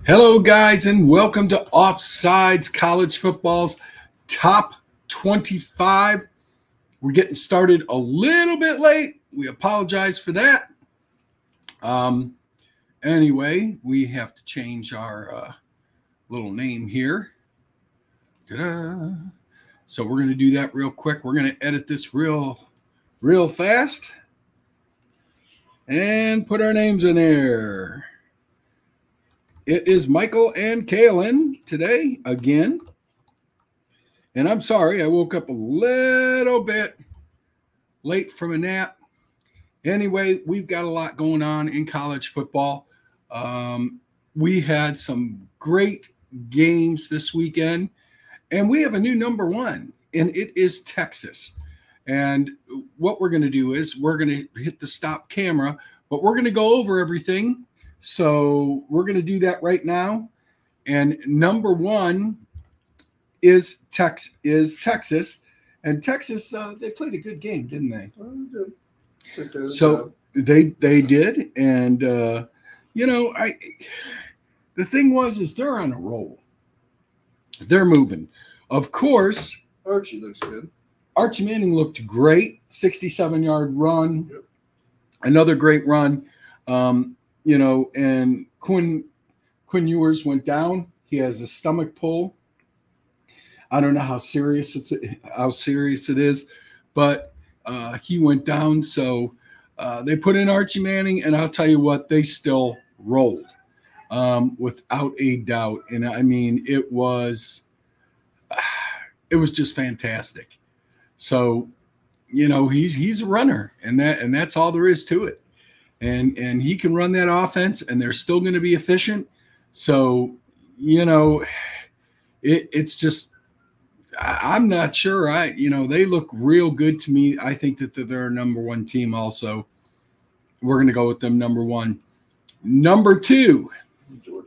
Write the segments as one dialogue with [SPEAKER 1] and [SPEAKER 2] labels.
[SPEAKER 1] Hello, guys, and welcome to Offsides College Football's Top 25. We're getting started a little bit late. We apologize for that. Anyway, we have to change our little name here. Ta-da. So we're going to do that real quick. We're going to edit this real fast and put our names in there. It is Michael and Kaylin today again. And I'm sorry, I woke up a little bit late from a nap. Anyway, we've got a lot going on in college football. We had some great games this weekend, and we have a new number one, and it is Texas. And what we're going to do is we're going to hit the stop camera, but we're going to go over everything. So we're going to do that right now. And number one is Texas. And Texas, they played a good game, didn't they? So they did. And, the thing is they're on a roll. They're moving. Of course.
[SPEAKER 2] Archie looks good.
[SPEAKER 1] Archie Manning looked great. 67-yard run. Yep. Another great run. And Quinn Ewers went down. He has a stomach pull. I don't know how serious it is, but he went down. So they put in Archie Manning, and I'll tell you what, they still rolled without a doubt. And I mean, it was just fantastic. So, he's a runner, and that's all there is to it. And he can run that offense, and they're still going to be efficient. So, it's just, I'm not sure. They look real good to me. I think that they're a number one team also. We're going to go with them number one. Number two,
[SPEAKER 2] Georgia.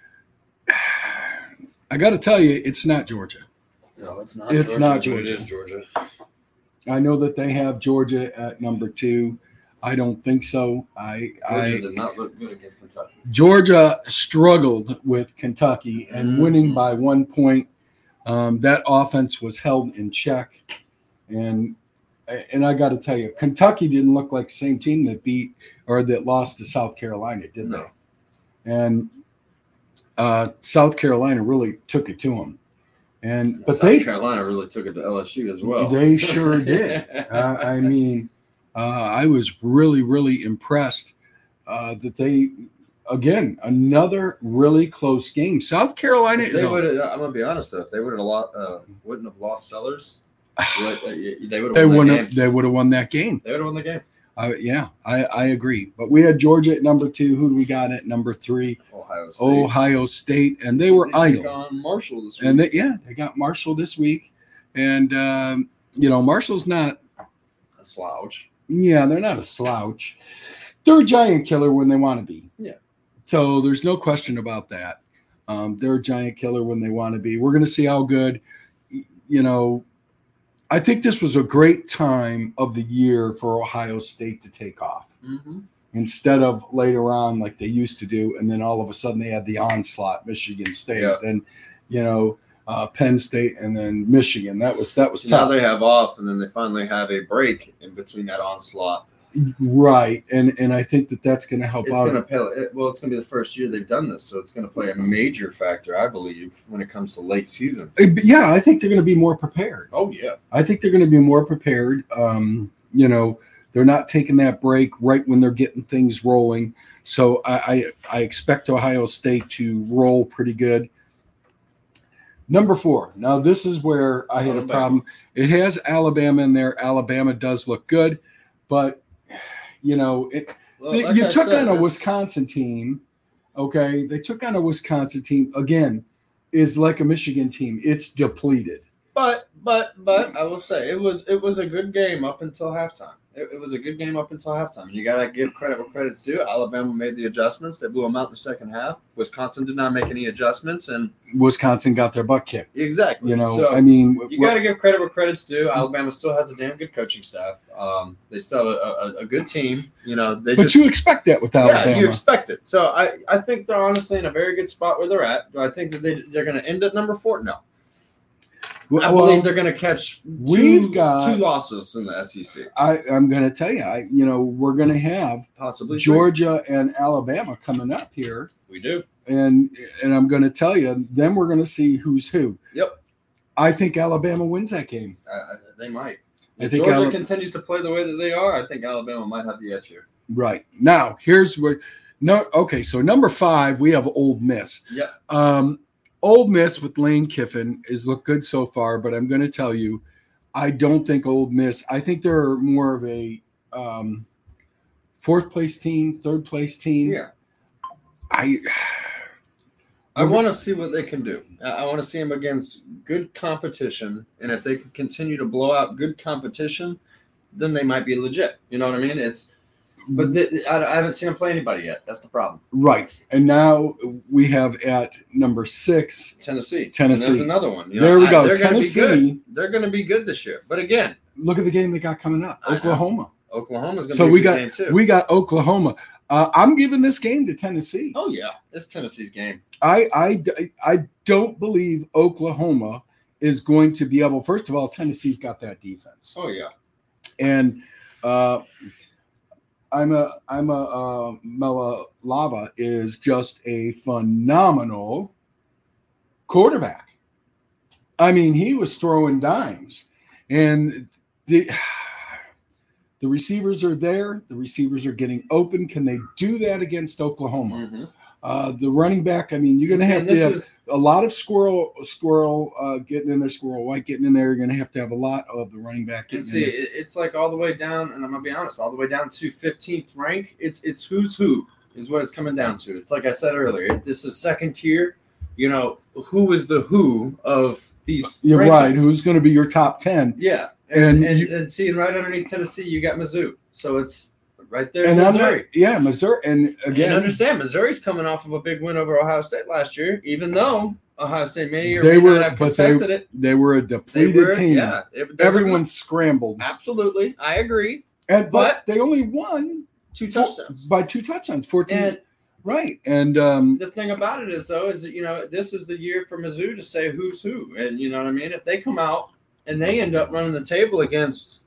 [SPEAKER 1] I got to tell you, it's not Georgia.
[SPEAKER 2] No, it's not.
[SPEAKER 1] It's
[SPEAKER 2] Georgia,
[SPEAKER 1] not Georgia.
[SPEAKER 2] It is Georgia.
[SPEAKER 1] I know that they have Georgia at number two. I don't think so.
[SPEAKER 2] Georgia did not look good against Kentucky.
[SPEAKER 1] Georgia struggled with Kentucky and winning by 1 point. That offense was held in check. And I got to tell you, Kentucky didn't look like the same team that lost to South Carolina, did they? And South Carolina really took it to them. But South
[SPEAKER 2] Carolina really took it to LSU as well.
[SPEAKER 1] They sure did. I was really, really impressed that they, again, another really close game. South Carolina
[SPEAKER 2] I'm going to be honest, though. If they wouldn't have lost Sellers, they would have won that game.
[SPEAKER 1] They would have won that game.
[SPEAKER 2] They would have won the game.
[SPEAKER 1] I agree. But we had Georgia at number two. Who do we got at number three? Ohio State. And they were idle.
[SPEAKER 2] On Marshall this week.
[SPEAKER 1] And they got Marshall this week. And, Marshall's not
[SPEAKER 2] a slouch.
[SPEAKER 1] Yeah, they're not a slouch. They're a giant killer when they want to be.
[SPEAKER 2] Yeah.
[SPEAKER 1] So there's no question about that. They're a giant killer when they want to be. We're going to see how good, I think this was a great time of the year for Ohio State to take off.
[SPEAKER 2] Mm-hmm.
[SPEAKER 1] Instead of later on like they used to do, and then all of a sudden they had the onslaught, Michigan State, and Penn State, and then Michigan. That was tough.
[SPEAKER 2] Now they have off, and then they finally have a break in between that onslaught.
[SPEAKER 1] Right, and I think that's going to help out.
[SPEAKER 2] It's going to be the first year they've done this, so it's going to play a major factor, I believe, when it comes to late season.
[SPEAKER 1] Yeah, I think they're going to be more prepared.
[SPEAKER 2] Oh, yeah.
[SPEAKER 1] I think they're going to be more prepared. They're not taking that break right when they're getting things rolling. So I expect Ohio State to roll pretty good. Number four. Now, this is where I had a problem. It has Alabama in there. Alabama does look good, but, you took on a Wisconsin team, okay? They took on a Wisconsin team, again, is like a Michigan team. It's depleted.
[SPEAKER 2] But I will say it was a good game up until halftime. it was a good game up until halftime. You got to give credit where credit's due. Alabama made the adjustments. They blew them out in the second half. Wisconsin did not make any adjustments, and
[SPEAKER 1] Wisconsin got their butt kicked.
[SPEAKER 2] Exactly.
[SPEAKER 1] So, I mean,
[SPEAKER 2] you got to give credit where credit's due. Alabama still has a damn good coaching staff. They still have a good team. But
[SPEAKER 1] you expect that with Alabama.
[SPEAKER 2] Yeah, you expect it. So I think they're honestly in a very good spot where they're at. Do I think that they're going to end at number 4? No. I believe they're going to catch two losses in the SEC.
[SPEAKER 1] I'm going to tell you, we're going to have
[SPEAKER 2] possibly
[SPEAKER 1] Georgia and Alabama coming up here.
[SPEAKER 2] We do.
[SPEAKER 1] And I'm going to tell you, then we're going to see who's who.
[SPEAKER 2] Yep.
[SPEAKER 1] I think Alabama wins that game.
[SPEAKER 2] They might. If Georgia continues to play the way that they are, I think Alabama might have the edge here.
[SPEAKER 1] Right. Now, here's where so number 5, we have Ole Miss.
[SPEAKER 2] Yeah.
[SPEAKER 1] Ole Miss with Lane Kiffin has looked good so far, but I'm going to tell you, I don't think Ole Miss. I think they're more of a 4th place team, 3rd place team.
[SPEAKER 2] Yeah. I want to see what they can do. I want to see them against good competition, and if they can continue to blow out good competition, then they might be legit. You know what I mean? I haven't seen them play anybody yet. That's the problem.
[SPEAKER 1] Right. And now we have at number 6
[SPEAKER 2] Tennessee. And there's another one.
[SPEAKER 1] There we go.
[SPEAKER 2] They're
[SPEAKER 1] Tennessee.
[SPEAKER 2] They're going to be good this year. But again,
[SPEAKER 1] look at the game they got coming up. Oklahoma.
[SPEAKER 2] Oklahoma's going to be a good game too.
[SPEAKER 1] We got Oklahoma. I'm giving this game to Tennessee.
[SPEAKER 2] Oh yeah, it's Tennessee's game.
[SPEAKER 1] I don't believe Oklahoma is going to be able. First of all, Tennessee's got that defense.
[SPEAKER 2] Oh yeah,
[SPEAKER 1] and Mela Lava is just a phenomenal quarterback. I mean, he was throwing dimes, and the receivers are there. The receivers are getting open. Can they do that against Oklahoma?
[SPEAKER 2] Mm-hmm.
[SPEAKER 1] The running back, I mean, you're going to have a lot of Squirrel getting in there, Squirrel White getting in there. You're going to have a lot of the running back getting in there.
[SPEAKER 2] It's like all the way down, and I'm going to be honest, all the way down to 15th rank. It's who's who is what it's coming down to. It's like I said earlier, this is second tier. Who is the who of these
[SPEAKER 1] You're
[SPEAKER 2] rankings?
[SPEAKER 1] Right. Who's going to be your top 10?
[SPEAKER 2] Yeah. And seeing right underneath Tennessee, you got Mizzou. So it's right there in Missouri.
[SPEAKER 1] Missouri. And again,
[SPEAKER 2] understand, Missouri's coming off of a big win over Ohio State last year, even though Ohio State may not have contested it.
[SPEAKER 1] They were a depleted team.
[SPEAKER 2] Yeah,
[SPEAKER 1] everyone scrambled.
[SPEAKER 2] Absolutely. I agree.
[SPEAKER 1] But they only won
[SPEAKER 2] 2 touchdowns.
[SPEAKER 1] By 2 touchdowns, 14. Right. And
[SPEAKER 2] the thing about it is, though, is that, this is the year for Mizzou to say who's who. And you know what I mean? If they come out and they end up running the table against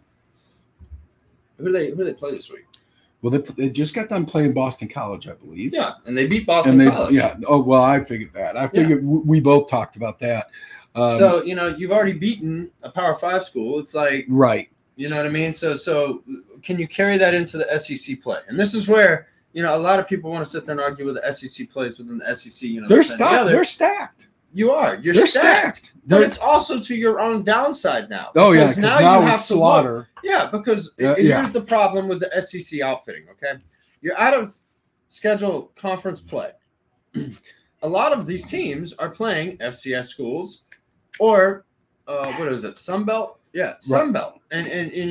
[SPEAKER 2] who they play this week?
[SPEAKER 1] Well, they just got done playing Boston College, I believe.
[SPEAKER 2] Yeah, and they beat Boston College.
[SPEAKER 1] Yeah. Oh, well, I figured that. I figured we both talked about that.
[SPEAKER 2] So, you've already beaten a Power 5 school. It's like,
[SPEAKER 1] right.
[SPEAKER 2] You know what I mean? So can you carry that into the SEC play? And this is where, a lot of people want to sit there and argue with the SEC plays within the SEC.
[SPEAKER 1] They're stacked. They're stacked.
[SPEAKER 2] You are. They're stacked. But it's also to your own downside now.
[SPEAKER 1] Oh, yeah. Because now you have to slaughter.
[SPEAKER 2] Look. Yeah, because here's the problem with the SEC outfitting, okay? You're out of schedule conference play. A lot of these teams are playing FCS schools or, what is it, Sunbelt? Yeah, Sunbelt. And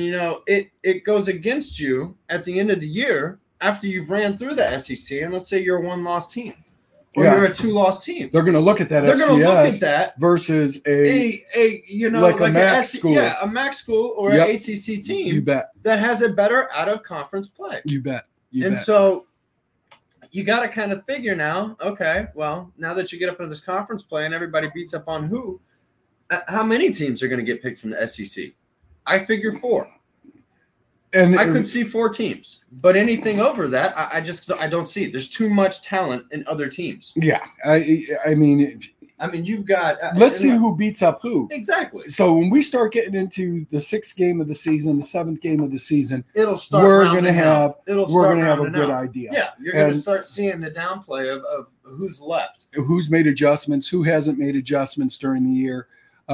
[SPEAKER 2] it goes against you at the end of the year after you've ran through the SEC, and let's say you're a 1-loss team. Or you're a 2-loss team.
[SPEAKER 1] Th're going to look at that.
[SPEAKER 2] They're going to look at that
[SPEAKER 1] versus
[SPEAKER 2] a
[SPEAKER 1] MAC school.
[SPEAKER 2] Yeah, a MAC school or an ACC team.
[SPEAKER 1] You bet.
[SPEAKER 2] That has a better out of conference play.
[SPEAKER 1] You bet.
[SPEAKER 2] So you got to kind of figure now. Okay, well, now that you get up into this conference play and everybody beats up on who, how many teams are going to get picked from the SEC? I figure 4. And I could see 4 teams, but anything over that, I don't see it. There's too much talent in other teams.
[SPEAKER 1] Yeah, I mean,
[SPEAKER 2] you've got.
[SPEAKER 1] Let's see who beats up who.
[SPEAKER 2] Exactly.
[SPEAKER 1] So when we start getting into the 6th game of the season, the 7th game of the season,
[SPEAKER 2] it'll start.
[SPEAKER 1] We're going to have a good idea.
[SPEAKER 2] Yeah, you're going to start seeing the downplay of who's left,
[SPEAKER 1] who's made adjustments, who hasn't made adjustments during the year.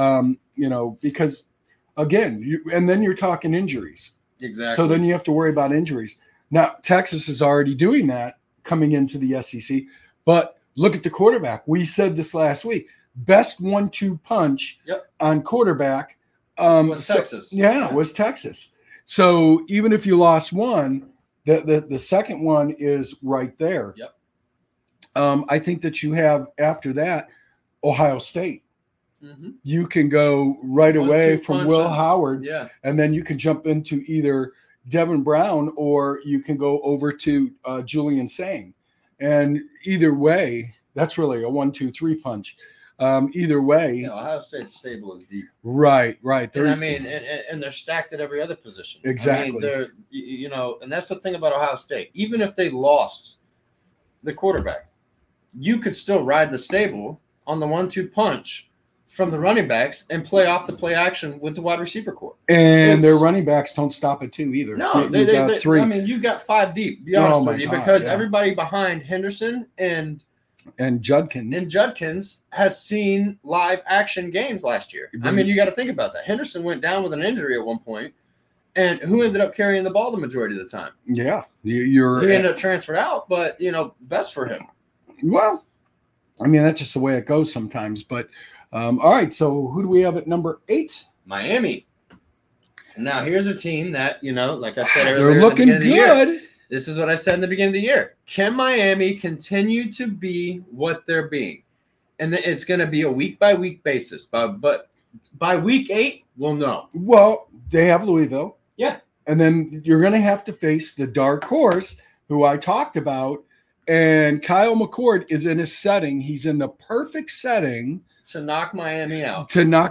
[SPEAKER 1] Because again, and then you're talking injuries.
[SPEAKER 2] Exactly.
[SPEAKER 1] So then you have to worry about injuries. Now, Texas is already doing that coming into the SEC. But look at the quarterback. We said this last week. Best 1-2 punch on quarterback
[SPEAKER 2] was Texas.
[SPEAKER 1] Yeah, was Texas. So even if you lost one, the second one is right there.
[SPEAKER 2] Yep.
[SPEAKER 1] I think that you have after that Ohio State.
[SPEAKER 2] Mm-hmm.
[SPEAKER 1] You can go right away from Will Howard, and then you can jump into either Devin Brown or you can go over to Julian Sang. And either way, that's really a 1-2-3 punch. Either way,
[SPEAKER 2] Ohio State's stable is deep.
[SPEAKER 1] Right.
[SPEAKER 2] And they're stacked at every other position.
[SPEAKER 1] Exactly.
[SPEAKER 2] They're and that's the thing about Ohio State. Even if they lost the quarterback, you could still ride the stable on the 1-2 punch from the running backs and play off the play action with the wide receiver corps.
[SPEAKER 1] And their running backs don't stop at 2 either.
[SPEAKER 2] No, they got 3. I mean, you've got 5 deep, to be honest with you, because everybody behind Henderson and Judkins has seen live action games last year. I mean, you got to think about that. Henderson went down with an injury at one point, and who ended up carrying the ball the majority of the time?
[SPEAKER 1] Yeah. He
[SPEAKER 2] ended up transferred out, but, best for him.
[SPEAKER 1] Well, I mean, that's just the way it goes sometimes. But, all right, so who do we have at number 8?
[SPEAKER 2] Miami. Now, here's a team that, like I said earlier,
[SPEAKER 1] they're looking good.
[SPEAKER 2] This is what I said in the beginning of the year. Can Miami continue to be what they're being? And it's going to be a week-by-week basis. But by week 8, we'll know.
[SPEAKER 1] Well, they have Louisville.
[SPEAKER 2] Yeah.
[SPEAKER 1] And then you're going to have to face the dark horse, who I talked about. And Kyle McCord is in a setting. He's in the perfect setting
[SPEAKER 2] to knock Miami out.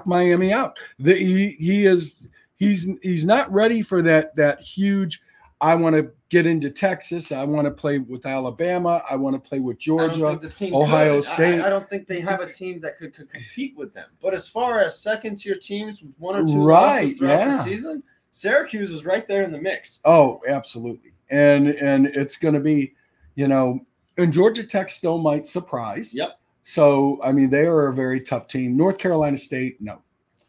[SPEAKER 1] He's not ready for that huge. I want to get into Texas. I want to play with Alabama. I want to play with Georgia, Ohio State.
[SPEAKER 2] I don't think they have a team that could compete with them. But as far as second-tier teams with 1 or 2 losses throughout the season, Syracuse is right there in the mix.
[SPEAKER 1] Oh, absolutely. And it's going to be, and Georgia Tech still might surprise.
[SPEAKER 2] Yep.
[SPEAKER 1] So, I mean, they are a very tough team. North Carolina State, no.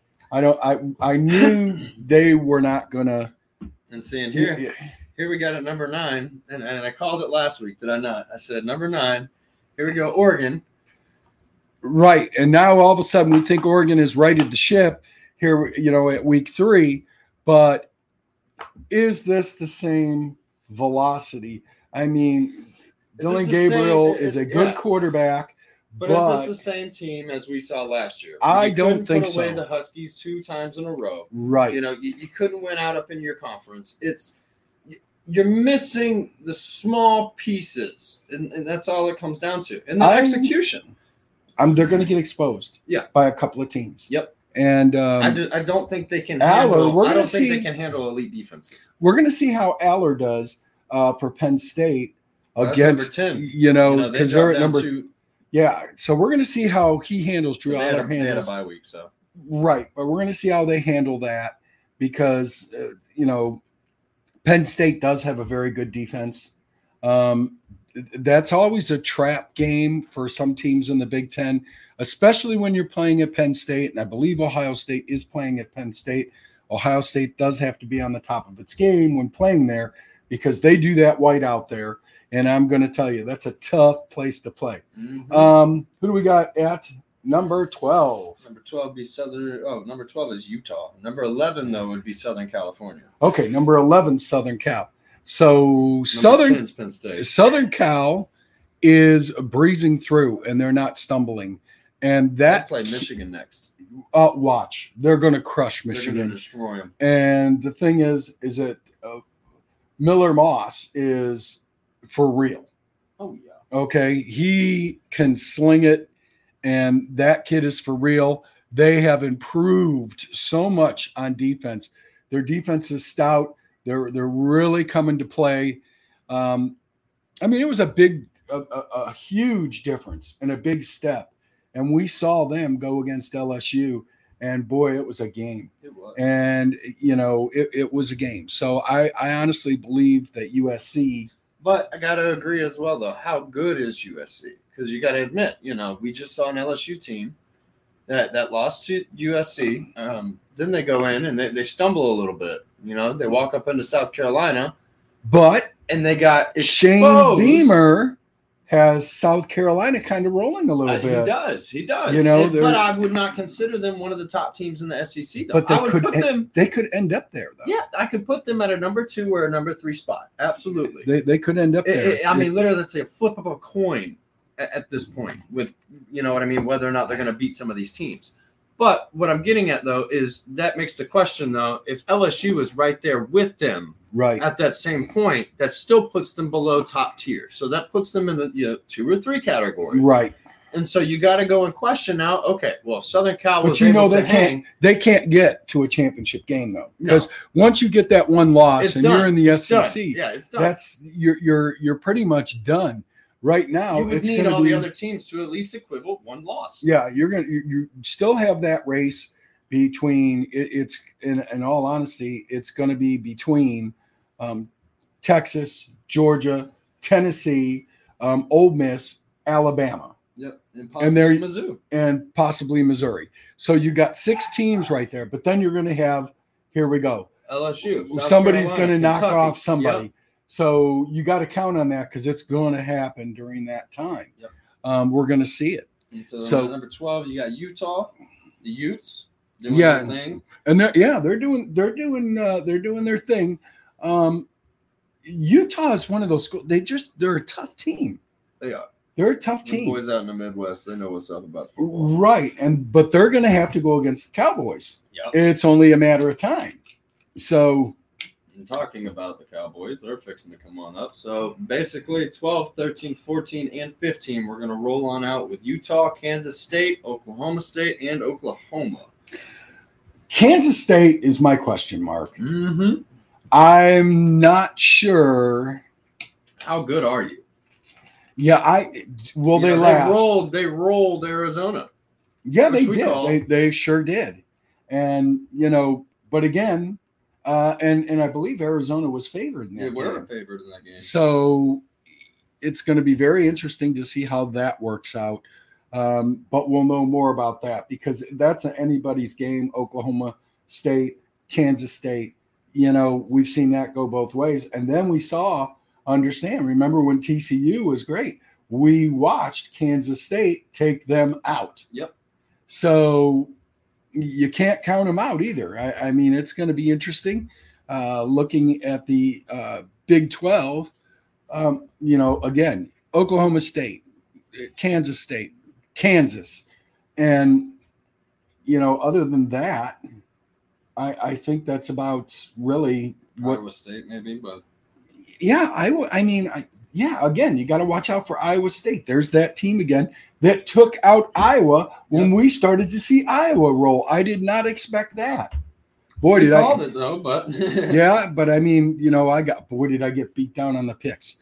[SPEAKER 1] I knew they were not going to.
[SPEAKER 2] And seeing here we got at number 9, and I called it last week, did I not? I said number 9. Here we go, Oregon.
[SPEAKER 1] Right, and now all of a sudden we think Oregon has righted the ship here, at week 3. But is this the same velocity? I mean, Dylan Gabriel is a good quarterback.
[SPEAKER 2] But is this the same team as we saw last year?
[SPEAKER 1] I don't think so.
[SPEAKER 2] You couldn't put away the Huskies 2 times in a row.
[SPEAKER 1] Right.
[SPEAKER 2] You couldn't win out up in your conference. You're missing the small pieces, and that's all it comes down to. And the execution.
[SPEAKER 1] They're going to get exposed.
[SPEAKER 2] By
[SPEAKER 1] a couple of teams.
[SPEAKER 2] Yep.
[SPEAKER 1] And
[SPEAKER 2] I don't think they can handle. I don't think they can handle elite defenses.
[SPEAKER 1] We're going to see how Aller does for Penn State against
[SPEAKER 2] number 10.
[SPEAKER 1] Because they're at number 2. Yeah, so we're going to see how he handles Drew Aller.
[SPEAKER 2] They had a bye week, so
[SPEAKER 1] right, but we're going to see how they handle that because Penn State does have a very good defense. That's always a trap game for some teams in the Big Ten, especially when you're playing at Penn State, and I believe Ohio State is playing at Penn State. Ohio State does have to be on the top of its game when playing there because they do that white out there. And I'm going to tell you, that's a tough place to play.
[SPEAKER 2] Mm-hmm.
[SPEAKER 1] Who do we got at number 12?
[SPEAKER 2] Number 12 be Southern. Oh, number 12 is Utah. Number 11, though, would be Southern California.
[SPEAKER 1] Okay, number 11, Southern Cal. So Southern Cal is breezing through, and they're not stumbling. And that
[SPEAKER 2] they play Michigan next.
[SPEAKER 1] Watch, they're going to crush Michigan.
[SPEAKER 2] They're going to destroy them.
[SPEAKER 1] And the thing is that Miller Moss is for real.
[SPEAKER 2] Oh, yeah.
[SPEAKER 1] Okay. He can sling it, and that kid is for real. They have improved so much on defense. Their defense is stout. They're really coming to play. I mean, it was a huge difference and a big step. And we saw them go against LSU, and boy, it was a game.
[SPEAKER 2] It was.
[SPEAKER 1] And, it was a game. So I honestly believe that USC.
[SPEAKER 2] But I got to agree as well, though. How good is USC? Because you got to admit, we just saw an LSU team that lost to USC. Then they go in and they stumble a little bit. They walk up into South Carolina.
[SPEAKER 1] But
[SPEAKER 2] and they got exposed.
[SPEAKER 1] Shane Beamer has South Carolina kind of rolling a little bit.
[SPEAKER 2] He does.
[SPEAKER 1] You know,
[SPEAKER 2] but I would not consider them one of the top teams in the SEC, though.
[SPEAKER 1] But they could end up there, though.
[SPEAKER 2] Yeah, I could put them at a number 2 or a number 3 spot. Absolutely.
[SPEAKER 1] They could end up there.
[SPEAKER 2] I mean, literally, let's say a flip of a coin at this point with, you know what I mean, whether or not they're going to beat some of these teams. But what I'm getting at, though, is that makes the question, though, if LSU is right there with them at that same point, that still puts them below top tier. So that puts them in the 2 or 3 category.
[SPEAKER 1] Right.
[SPEAKER 2] And so you got to go and question now, okay, well, Southern Cal was
[SPEAKER 1] they can't get to a championship game, though. Because once you get that one loss you're in the SEC,
[SPEAKER 2] it's done.
[SPEAKER 1] That's you're pretty much done. Right now,
[SPEAKER 2] you would need all the other teams to at least equivalent one loss.
[SPEAKER 1] Yeah, you still have that race between it's in all honesty, it's going to be between Texas, Georgia, Tennessee, Ole Miss, Alabama.
[SPEAKER 2] Yep, and Mizzou.
[SPEAKER 1] And possibly Missouri. So you got 6 teams right there, but then you're going to have, here we go,
[SPEAKER 2] LSU.
[SPEAKER 1] Somebody's going to knock off somebody. Yep. So you got to count on that because it's going to happen during that time.
[SPEAKER 2] Yep.
[SPEAKER 1] We're going to see it.
[SPEAKER 2] And so number 12, you got Utah, the Utes doing their thing,
[SPEAKER 1] and they're doing their thing. Utah is one of those schools. They're a tough team.
[SPEAKER 2] They are.
[SPEAKER 1] They're a tough team.
[SPEAKER 2] Boys out in the Midwest, they know what's up about football.
[SPEAKER 1] Right, but they're going to have to go against the Cowboys.
[SPEAKER 2] Yep.
[SPEAKER 1] It's only a matter of time. So.
[SPEAKER 2] Talking about the Cowboys, they're fixing to come on up. So basically 12, 13, 14, and 15, we're going to roll on out with Utah, Kansas State, Oklahoma State, and Oklahoma.
[SPEAKER 1] Kansas State is my question mark.
[SPEAKER 2] Mm-hmm.
[SPEAKER 1] I'm not sure.
[SPEAKER 2] How good are you?
[SPEAKER 1] Yeah, they last.
[SPEAKER 2] They rolled Arizona.
[SPEAKER 1] Yeah, they did. They sure did. And, but again, and I believe Arizona was favored in that game.
[SPEAKER 2] They were favored in that game.
[SPEAKER 1] So it's going to be very interesting to see how that works out. But we'll know more about that because that's anybody's game. Oklahoma State, Kansas State, we've seen that go both ways. And then we remember when TCU was great, we watched Kansas State take them out.
[SPEAKER 2] Yep.
[SPEAKER 1] So you can't count them out either. I mean, it's going to be interesting looking at the Big 12. Again, Oklahoma State, Kansas State, Kansas. And, other than that, I think that's about really what
[SPEAKER 2] Iowa State maybe, but
[SPEAKER 1] yeah, again, you got to watch out for Iowa State. There's that team again that took out Iowa when we started to see Iowa roll. I did not expect that. Boy, did I
[SPEAKER 2] called it though, but
[SPEAKER 1] yeah, but I mean, did I get beat down on the picks.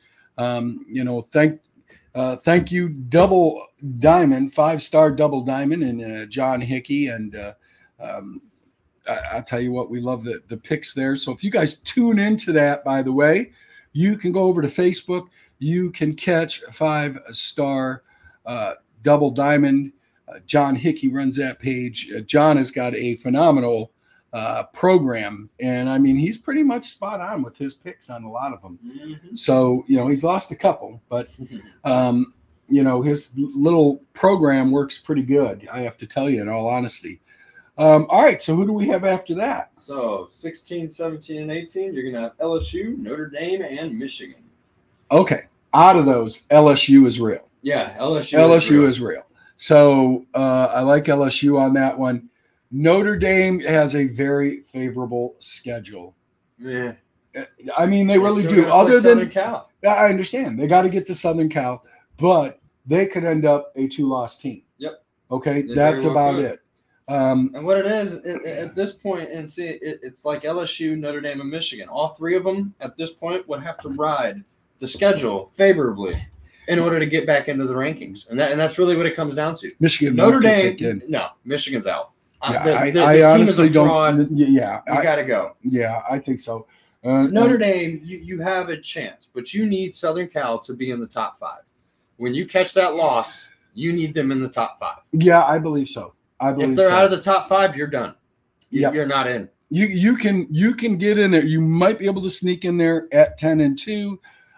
[SPEAKER 1] Thank you, Double Diamond, 5-star Double Diamond, and John Hickey, and I'll tell you what, we love the picks there. So if you guys tune into that, by the way, you can go over to Facebook. You can catch 5-star Double Diamond. John Hickey runs that page. John has got a phenomenal program, and I mean, he's pretty much spot on with his picks on a lot of them.
[SPEAKER 2] Mm-hmm.
[SPEAKER 1] So, he's lost a couple, but his little program works pretty good, I have to tell you, in all honesty. All right, so who do we have after that?
[SPEAKER 2] So 16, 17, and 18, you're going to have LSU, Notre Dame, and Michigan.
[SPEAKER 1] Okay, out of those, LSU is real.
[SPEAKER 2] Yeah, LSU
[SPEAKER 1] is real. So I like LSU on that one. Notre Dame has a very favorable schedule.
[SPEAKER 2] Yeah.
[SPEAKER 1] I mean, they really do. Other than Southern Cal. I understand. They got to get to Southern Cal, but they could end up a 2-loss team.
[SPEAKER 2] Yep.
[SPEAKER 1] Okay, that's about it.
[SPEAKER 2] And what it is at this point, and see, it's like LSU, Notre Dame, and Michigan. All 3 of them at this point would have to ride the schedule favorably in order to get back into the rankings, and that's really what it comes down to.
[SPEAKER 1] Michigan,
[SPEAKER 2] Notre Dame, no, Michigan's out.
[SPEAKER 1] Yeah,
[SPEAKER 2] the
[SPEAKER 1] I
[SPEAKER 2] team
[SPEAKER 1] honestly
[SPEAKER 2] is a fraud.
[SPEAKER 1] don't. Yeah,
[SPEAKER 2] you got to go.
[SPEAKER 1] Yeah, I think so.
[SPEAKER 2] Notre Dame, you have a chance, but you need Southern Cal to be in the top 5. When you catch that loss, you need them in the top 5.
[SPEAKER 1] Yeah, I believe so.
[SPEAKER 2] If they're out of the top 5, you're done. You're not in.
[SPEAKER 1] You can get in there. You might be able to sneak in there at 10-2.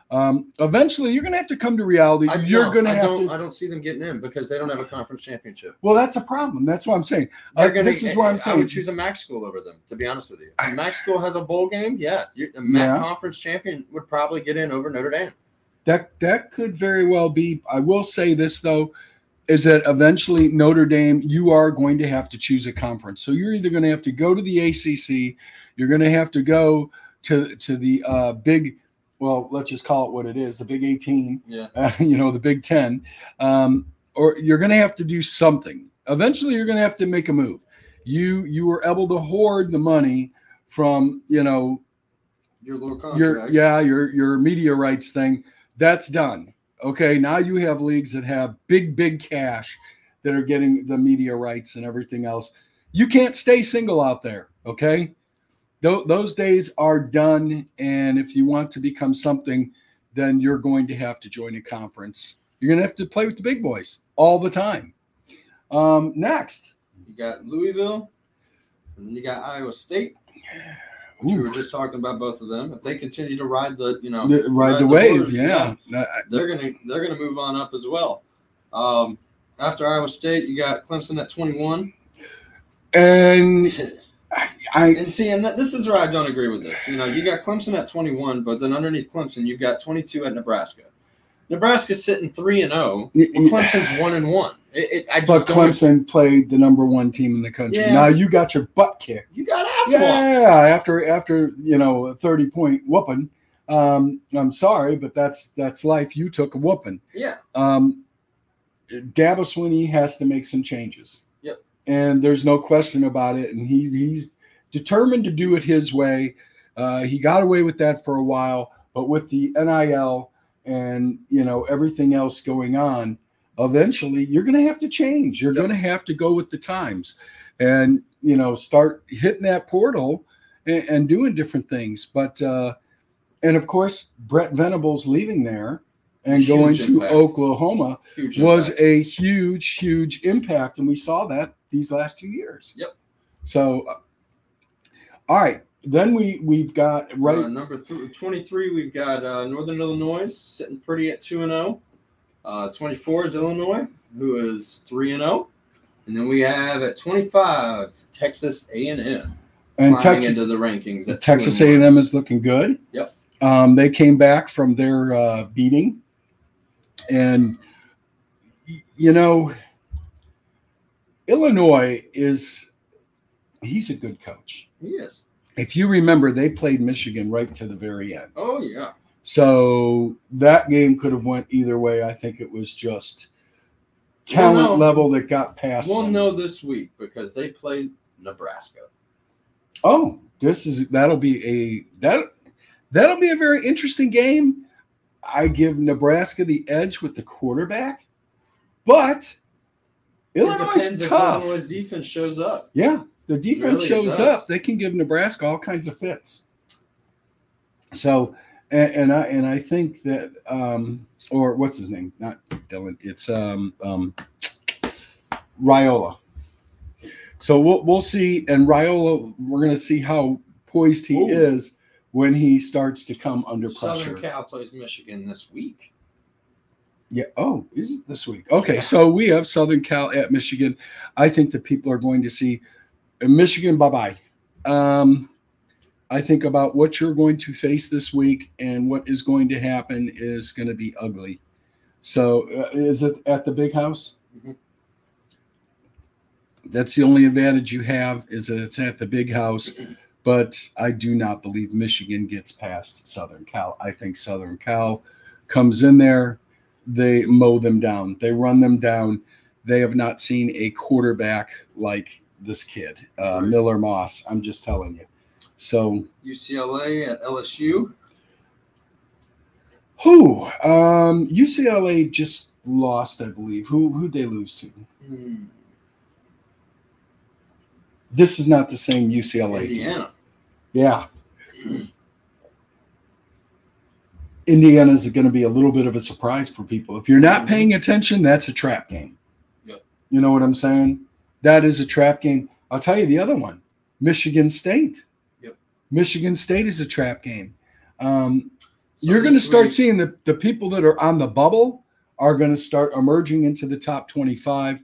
[SPEAKER 1] Eventually, you're going to have to come to reality. I
[SPEAKER 2] don't see them getting in because they don't have a conference championship.
[SPEAKER 1] Well, that's a problem. That's what I'm saying. This is what I'm saying.
[SPEAKER 2] I would choose a MAC school over them, to be honest with you. A MAC school has a bowl game. Yeah, a MAC conference champion would probably get in over Notre Dame.
[SPEAKER 1] That could very well be. I will say this, though, is that eventually Notre Dame, you are going to have to choose a conference. So you're either going to have to go to the ACC, you're going to have to go to the big, well, let's just call it what it is, the Big 18, the Big 10, or you're going to have to do something. Eventually, you're going to have to make a move. You were able to hoard the money from, your
[SPEAKER 2] little contracts.
[SPEAKER 1] Your media rights thing. That's done. Okay, now you have leagues that have big cash that are getting the media rights and everything else. You can't stay single out there, okay? Those days are done, and if you want to become something, then you're going to have to join a conference. You're going to have to play with the big boys all the time. Next.
[SPEAKER 2] You got Louisville, and then you got Iowa State. We were just talking about both of them. If they continue to ride the
[SPEAKER 1] wave,
[SPEAKER 2] they're gonna move on up as well. After Iowa State, you got Clemson at 21,
[SPEAKER 1] and
[SPEAKER 2] this is where I don't agree with this. You got Clemson at 21, but then underneath Clemson, you've got 22 at Nebraska. Nebraska's sitting 3-0. Well, Clemson's 1-1.
[SPEAKER 1] But Clemson played the number one team in the country. Yeah. Now you got your butt kicked.
[SPEAKER 2] You got ass
[SPEAKER 1] whooped. Yeah, after a 30-point whooping. I'm sorry, but that's life. You took a whooping.
[SPEAKER 2] Yeah.
[SPEAKER 1] Dabo Swinney has to make some changes.
[SPEAKER 2] Yep.
[SPEAKER 1] And there's no question about it. And he's determined to do it his way. He got away with that for a while, but with the NIL and everything else going on, eventually you're going to have to change. You're going to have to go with the times and start hitting that portal and doing different things. But and of course Brett Venables leaving there and going to Oklahoma was a huge impact, and we saw that these last 2 years.
[SPEAKER 2] Yep.
[SPEAKER 1] So all right. Then we've got
[SPEAKER 2] number 23. We've got Northern Illinois sitting pretty at 2-0. 24 is Illinois, who is 3-0, and then we have at 25 Texas A&M.
[SPEAKER 1] And Texas
[SPEAKER 2] into the rankings. At
[SPEAKER 1] Texas A&M is looking good.
[SPEAKER 2] Yep.
[SPEAKER 1] They came back from their beating, and Illinois he's a good coach.
[SPEAKER 2] He is.
[SPEAKER 1] If you remember, they played Michigan right to the very end.
[SPEAKER 2] Oh, yeah.
[SPEAKER 1] So that game could have went either way. I think it was just talent level that got past
[SPEAKER 2] We'll
[SPEAKER 1] them.
[SPEAKER 2] know this week because they played Nebraska.
[SPEAKER 1] Oh, that'll be a very interesting game. I give Nebraska the edge with the quarterback, but Illinois is tough.
[SPEAKER 2] Illinois' defense shows up.
[SPEAKER 1] Yeah. The defense shows up. They can give Nebraska all kinds of fits. So, and I think that, or what's his name? Not Dylan. It's Raiola. So we'll see. And Raiola, we're going to see how poised he is when he starts to come under pressure.
[SPEAKER 2] Southern Cal plays Michigan this week.
[SPEAKER 1] Yeah. Oh, is it this week? Okay. So we have Southern Cal at Michigan. I think that people are going to see Michigan, bye-bye. I think about what you're going to face this week and what is going to happen is going to be ugly. So is it at the big house?
[SPEAKER 2] Mm-hmm.
[SPEAKER 1] That's the only advantage you have is that it's at the big house. But I do not believe Michigan gets past Southern Cal. I think Southern Cal comes in there. They mow them down. They run them down. They have not seen a quarterback like this kid, Miller Moss. I'm just telling you. So
[SPEAKER 2] UCLA at LSU.
[SPEAKER 1] UCLA just lost, I believe. Who'd they lose to? This is not the same UCLA.
[SPEAKER 2] Indiana.
[SPEAKER 1] Team. Yeah. Indiana is going to be a little bit of a surprise for people. If you're not paying attention, that's a trap game.
[SPEAKER 2] Yep.
[SPEAKER 1] You know what I'm saying? That is a trap game. I'll tell you the other one, Michigan State.
[SPEAKER 2] Yep.
[SPEAKER 1] Michigan State is a trap game. you're going to start seeing the people that are on the bubble are going to start emerging into the top 25.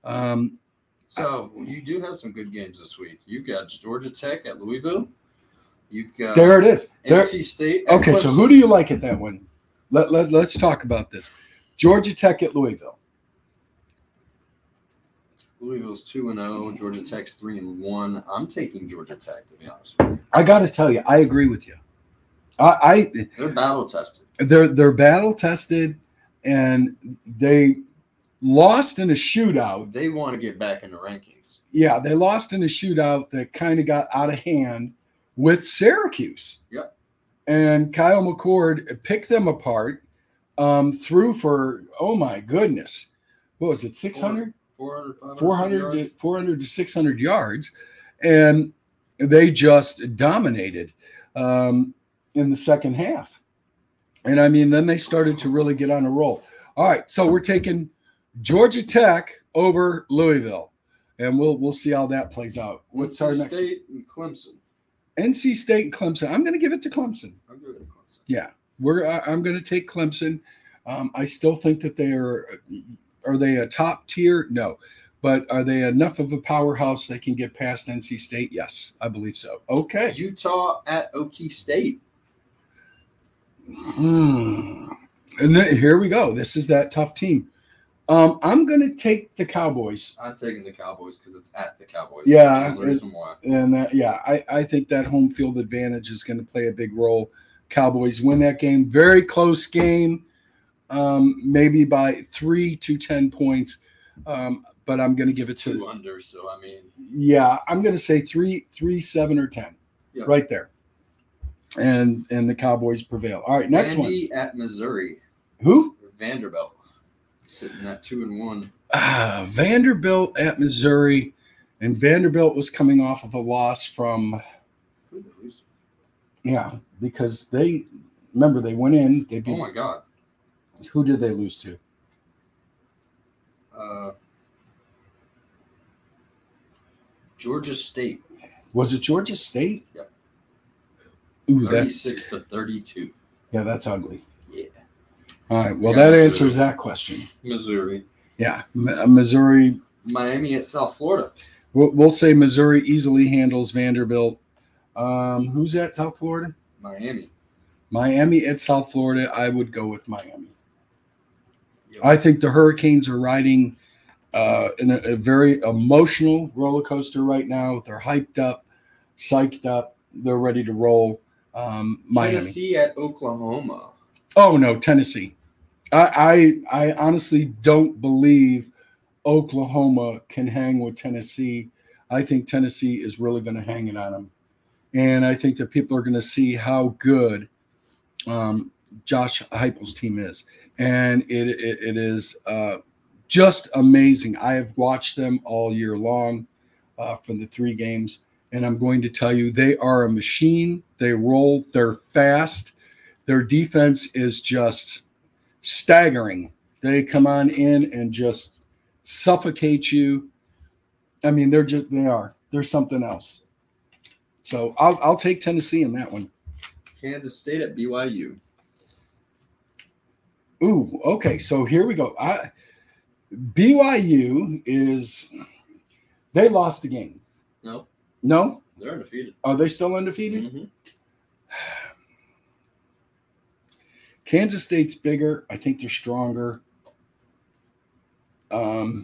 [SPEAKER 2] So you do have some good games this week. You've got Georgia Tech at Louisville. You've got
[SPEAKER 1] there it is.
[SPEAKER 2] NC State.
[SPEAKER 1] Okay, so who do you like at that one? Let's talk about this. Georgia Tech at Louisville.
[SPEAKER 2] Louisville's 2-0. Georgia Tech's 3-1. I'm taking Georgia Tech, to be honest with you.
[SPEAKER 1] I got to tell you, I agree with you.
[SPEAKER 2] They're battle tested.
[SPEAKER 1] They're battle tested, and they lost in a shootout.
[SPEAKER 2] They want to get back in the rankings.
[SPEAKER 1] Yeah, they lost in a shootout that kind of got out of hand with Syracuse.
[SPEAKER 2] Yep.
[SPEAKER 1] And Kyle McCord picked them apart, threw for, oh my goodness, what was it, 600? 400 to 600 yards. And they just dominated in the second half. And I mean, then they started to really get on a roll. All right, so we're taking Georgia Tech over Louisville, and we'll see how that plays out. What's our next?
[SPEAKER 2] NC State and Clemson.
[SPEAKER 1] NC State and Clemson. I'm going to give it to Clemson.
[SPEAKER 2] I'll give it to Clemson.
[SPEAKER 1] Yeah, I'm going to take Clemson. I still think that they are they a top tier? No, but are they enough of a powerhouse they can get past NC State? Yes, I believe so. Okay,
[SPEAKER 2] Utah at Okie State.
[SPEAKER 1] And then, here we go. This is that tough team. I'm going to take the Cowboys.
[SPEAKER 2] I'm taking the Cowboys because it's at the Cowboys.
[SPEAKER 1] Yeah,
[SPEAKER 2] that's the reason why.
[SPEAKER 1] And I think that home field advantage is going to play a big role. Cowboys win that game. Very close game, maybe by 3 to 10 points. But I'm going to give it to
[SPEAKER 2] 2 under. So I mean,
[SPEAKER 1] yeah, I'm going to say 3, 7, or 10, right there. And the Cowboys prevail. All right, next
[SPEAKER 2] Vandy one. At Missouri.
[SPEAKER 1] Who?
[SPEAKER 2] Vanderbilt. Sitting at 2-1.
[SPEAKER 1] Vanderbilt at Missouri, and Vanderbilt was coming off of a loss from.
[SPEAKER 2] Who did they lose to?
[SPEAKER 1] Yeah, because they went in. They beat,
[SPEAKER 2] oh my God!
[SPEAKER 1] Who did they lose to?
[SPEAKER 2] Georgia State.
[SPEAKER 1] Was it Georgia State?
[SPEAKER 2] Yep.
[SPEAKER 1] Ooh,
[SPEAKER 2] 36 to 32.
[SPEAKER 1] Yeah, that's ugly.
[SPEAKER 2] Yeah.
[SPEAKER 1] All right. Well, that answers that question.
[SPEAKER 2] Missouri.
[SPEAKER 1] Yeah, Missouri.
[SPEAKER 2] Miami at South Florida.
[SPEAKER 1] We'll say Missouri easily handles Vanderbilt. Who's at South Florida?
[SPEAKER 2] Miami.
[SPEAKER 1] Miami at South Florida. I would go with Miami. Yep. I think the Hurricanes are riding in a very emotional roller coaster right now. They're hyped up, psyched up. They're ready to roll. Miami.
[SPEAKER 2] Tennessee at Oklahoma.
[SPEAKER 1] Oh no, Tennessee. I honestly don't believe Oklahoma can hang with Tennessee. I think Tennessee is really going to hang it on them, and I think that people are going to see how good Josh Heupel's team is, and it is just amazing. I have watched them all year long for the 3 games, and I'm going to tell you they are a machine. They roll. They're fast. Their defense is just staggering. They come on in and just suffocate you. I mean, they're something else. So I'll take Tennessee in that one.
[SPEAKER 2] Kansas State at BYU.
[SPEAKER 1] Ooh, okay. So here we go. BYU they lost the game. No?
[SPEAKER 2] They're undefeated.
[SPEAKER 1] Are they still undefeated?
[SPEAKER 2] Mm-hmm.
[SPEAKER 1] Kansas State's bigger. I think they're stronger. All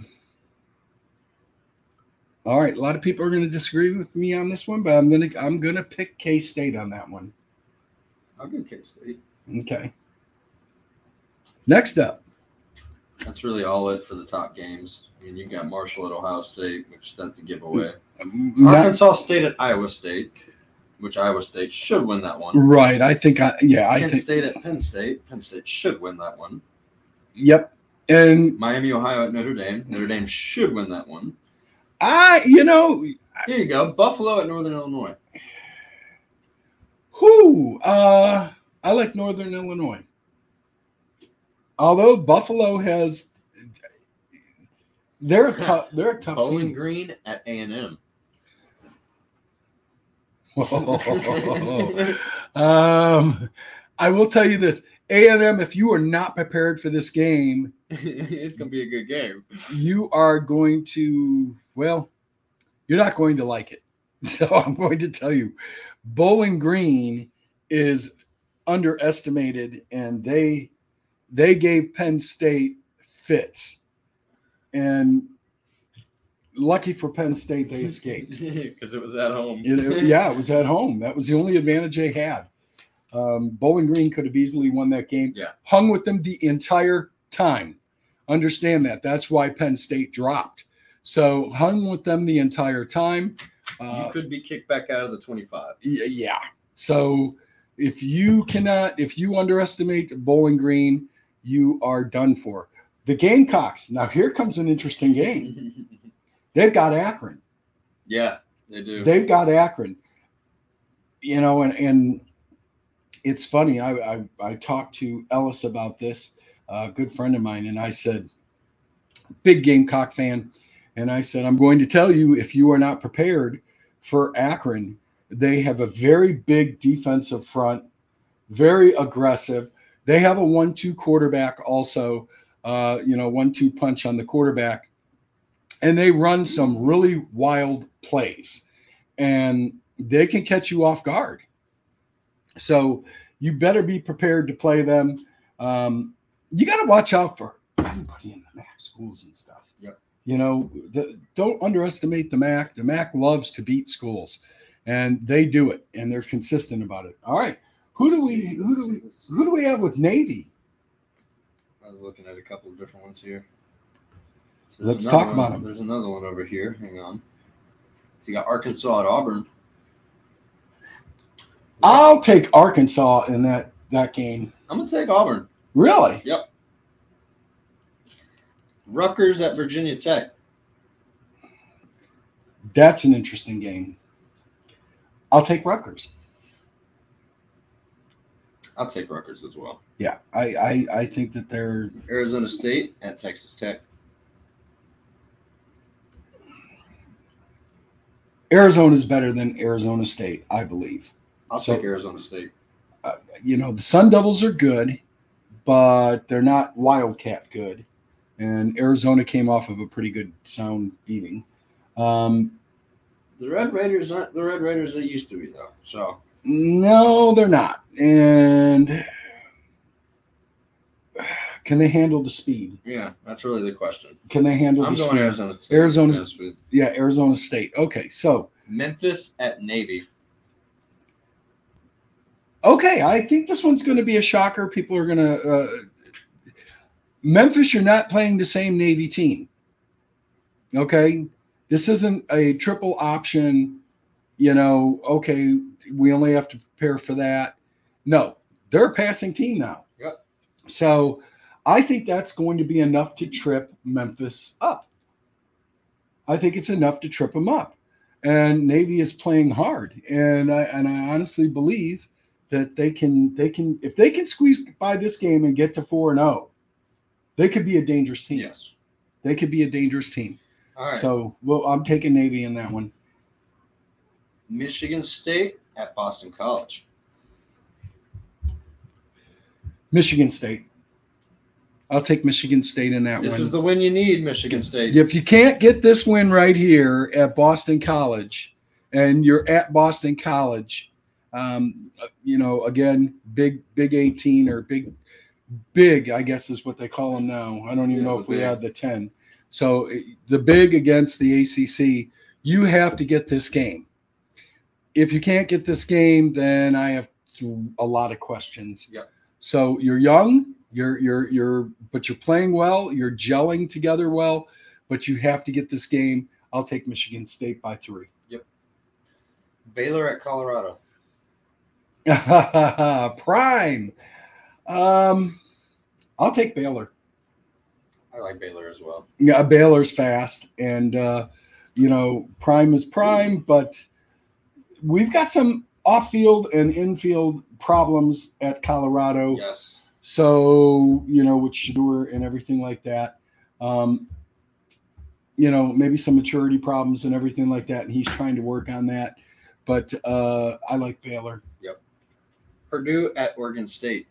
[SPEAKER 1] right, a lot of people are going to disagree with me on this one, but I'm going to pick K-State on that one.
[SPEAKER 2] I'll go K-State.
[SPEAKER 1] Okay. Next up.
[SPEAKER 2] That's really all it for the top games. I mean, you got Marshall at Ohio State, which that's a giveaway. Arkansas State at Iowa State, which Iowa State should win that one.
[SPEAKER 1] Right. I think
[SPEAKER 2] Kent State at Penn State. Penn State should win that one.
[SPEAKER 1] Yep. And
[SPEAKER 2] Miami, Ohio at Notre Dame. Notre Dame should win that one.
[SPEAKER 1] Here
[SPEAKER 2] you go. Buffalo at Northern Illinois.
[SPEAKER 1] I like Northern Illinois. Although Buffalo they're a tough
[SPEAKER 2] Bowling
[SPEAKER 1] team.
[SPEAKER 2] Green at A&M.
[SPEAKER 1] I will tell you this. A&M, if you are not prepared for this game,
[SPEAKER 2] it's going to be a good game.
[SPEAKER 1] You are going to, well, you're not going to like it. So I'm going to tell you, Bowling Green is underestimated, and they gave Penn State fits. And lucky for Penn State, they escaped.
[SPEAKER 2] Because it was at home.
[SPEAKER 1] It was at home. That was the only advantage they had. Bowling Green could have easily won that game.
[SPEAKER 2] Yeah.
[SPEAKER 1] Hung with them the entire time. Understand that. That's why Penn State dropped. So hung with them the entire time.
[SPEAKER 2] You could be kicked back out of the 25.
[SPEAKER 1] Yeah. So if you underestimate Bowling Green, you are done for. The Gamecocks. Now here comes an interesting game. They've got Akron.
[SPEAKER 2] Yeah, they do.
[SPEAKER 1] They've got Akron. And it's funny. I talked to Ellis about this, a good friend of mine, and I said, big Gamecock fan, and I said, I'm going to tell you, if you are not prepared for Akron, they have a very big defensive front, very aggressive. They have a 1-2 quarterback also, 1-2 punch on the quarterback, and they run some really wild plays, and they can catch you off guard. So you better be prepared to play them. You got to watch out for everybody in the MAC schools and stuff.
[SPEAKER 2] Yep.
[SPEAKER 1] Don't underestimate the MAC. The MAC loves to beat schools, and they do it, and they're consistent about it. All right, who do we have with Navy?
[SPEAKER 2] I was looking at a couple of different ones here. So
[SPEAKER 1] let's talk about them.
[SPEAKER 2] There's another one over here. Hang on. So you got Arkansas at Auburn.
[SPEAKER 1] I'll take Arkansas in that game.
[SPEAKER 2] I'm going to take Auburn.
[SPEAKER 1] Really?
[SPEAKER 2] Yep. Rutgers at Virginia Tech.
[SPEAKER 1] That's an interesting game. I'll take Rutgers.
[SPEAKER 2] I'll take Rutgers as well.
[SPEAKER 1] Yeah, I think that they're
[SPEAKER 2] Arizona State at Texas Tech.
[SPEAKER 1] Arizona's better than Arizona State, I believe.
[SPEAKER 2] I'll take Arizona State.
[SPEAKER 1] The Sun Devils are good, but they're not Wildcat good. And Arizona came off of a pretty good sound beating.
[SPEAKER 2] The Red Raiders aren't the Red Raiders they used to be, though. So
[SPEAKER 1] no, they're not. And can they handle the speed?
[SPEAKER 2] Yeah, that's really the question.
[SPEAKER 1] Can they handle the
[SPEAKER 2] speed? I'm going
[SPEAKER 1] Arizona State. Arizona State. Okay, so
[SPEAKER 2] Memphis at Navy.
[SPEAKER 1] Okay, I think this one's going to be a shocker. People are going to Memphis, you're not playing the same Navy team. Okay, this isn't a triple option. Okay, we only have to prepare for that. No, they're a passing team now.
[SPEAKER 2] Yep.
[SPEAKER 1] So I think that's going to be enough to trip Memphis up. I think it's enough to trip them up. And Navy is playing hard. And I honestly believe that they can if they can squeeze by this game and get to 4-0, they could be a dangerous team.
[SPEAKER 2] Yes.
[SPEAKER 1] They could be a dangerous team.
[SPEAKER 2] All right.
[SPEAKER 1] So, I'm taking Navy in that one.
[SPEAKER 2] Michigan State at Boston College.
[SPEAKER 1] Michigan State. I'll take Michigan State in that one.
[SPEAKER 2] This is the win you need, Michigan State.
[SPEAKER 1] If you can't get this win right here at Boston College, and you're at Boston College, again, big 18 or big, I guess is what they call them now. I don't even know if we had the 10. So the big against the ACC, you have to get this game. If you can't get this game, then I have a lot of questions.
[SPEAKER 2] Yep.
[SPEAKER 1] So you're young, but you're playing well, you're gelling together well, but you have to get this game. I'll take Michigan State by 3.
[SPEAKER 2] Yep. Baylor at Colorado.
[SPEAKER 1] Prime. I'll take Baylor.
[SPEAKER 2] I like Baylor as well.
[SPEAKER 1] Yeah, Baylor's fast, and Prime is Prime, but we've got some off-field and in-field problems at Colorado.
[SPEAKER 2] Yes.
[SPEAKER 1] So with Shador and everything like that, maybe some maturity problems and everything like that, and he's trying to work on that. But I like Baylor.
[SPEAKER 2] Yep. Purdue at Oregon State.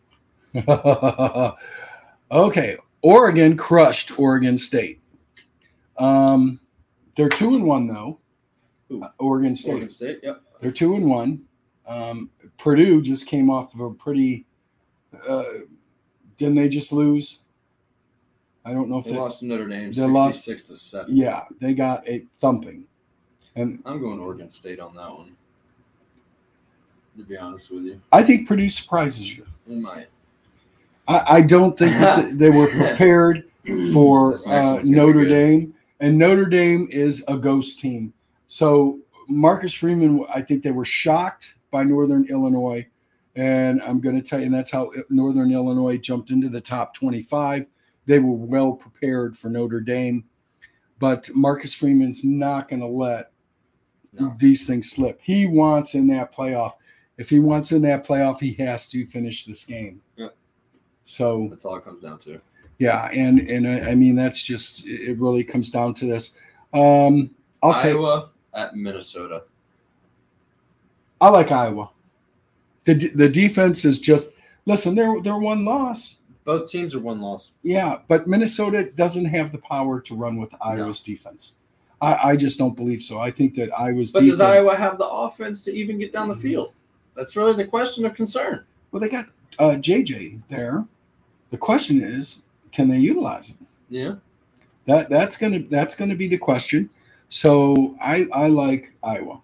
[SPEAKER 1] Okay, Oregon crushed Oregon State. They're 2-1 though. Oregon State.
[SPEAKER 2] Oregon State, yep.
[SPEAKER 1] They're 2-1. Purdue just came off of a pretty. Didn't they just lose? I don't know if
[SPEAKER 2] they lost to Notre Dame 66-7.
[SPEAKER 1] Yeah, they got a thumping. And
[SPEAKER 2] I'm going Oregon State on that one. To be honest with you,
[SPEAKER 1] I think Purdue surprises you.
[SPEAKER 2] It might.
[SPEAKER 1] I don't think that they were prepared for Notre Dame, and Notre Dame is a ghost team. So Marcus Freeman, I think they were shocked by Northern Illinois, and I'm going to tell you, and that's how Northern Illinois jumped into the top 25. They were well prepared for Notre Dame, but Marcus Freeman's not going to let these things slip. He wants in that playoff. If he wants in that playoff, he has to finish this game.
[SPEAKER 2] Yeah.
[SPEAKER 1] So
[SPEAKER 2] that's all it comes down to.
[SPEAKER 1] Yeah, and I mean that's just it. Really comes down to this. I'll take
[SPEAKER 2] Iowa at Minnesota.
[SPEAKER 1] I like Iowa. The defense is just listen. They're one loss.
[SPEAKER 2] Both teams are one loss.
[SPEAKER 1] Yeah, but Minnesota doesn't have the power to run with Iowa's defense. I just don't believe so. I think that Iowa's
[SPEAKER 2] defense. But does Iowa have the offense to even get down the field? That's really the question of concern.
[SPEAKER 1] Well, they got JJ there. The question is, can they utilize him?
[SPEAKER 2] Yeah.
[SPEAKER 1] That's gonna be the question. So I like Iowa.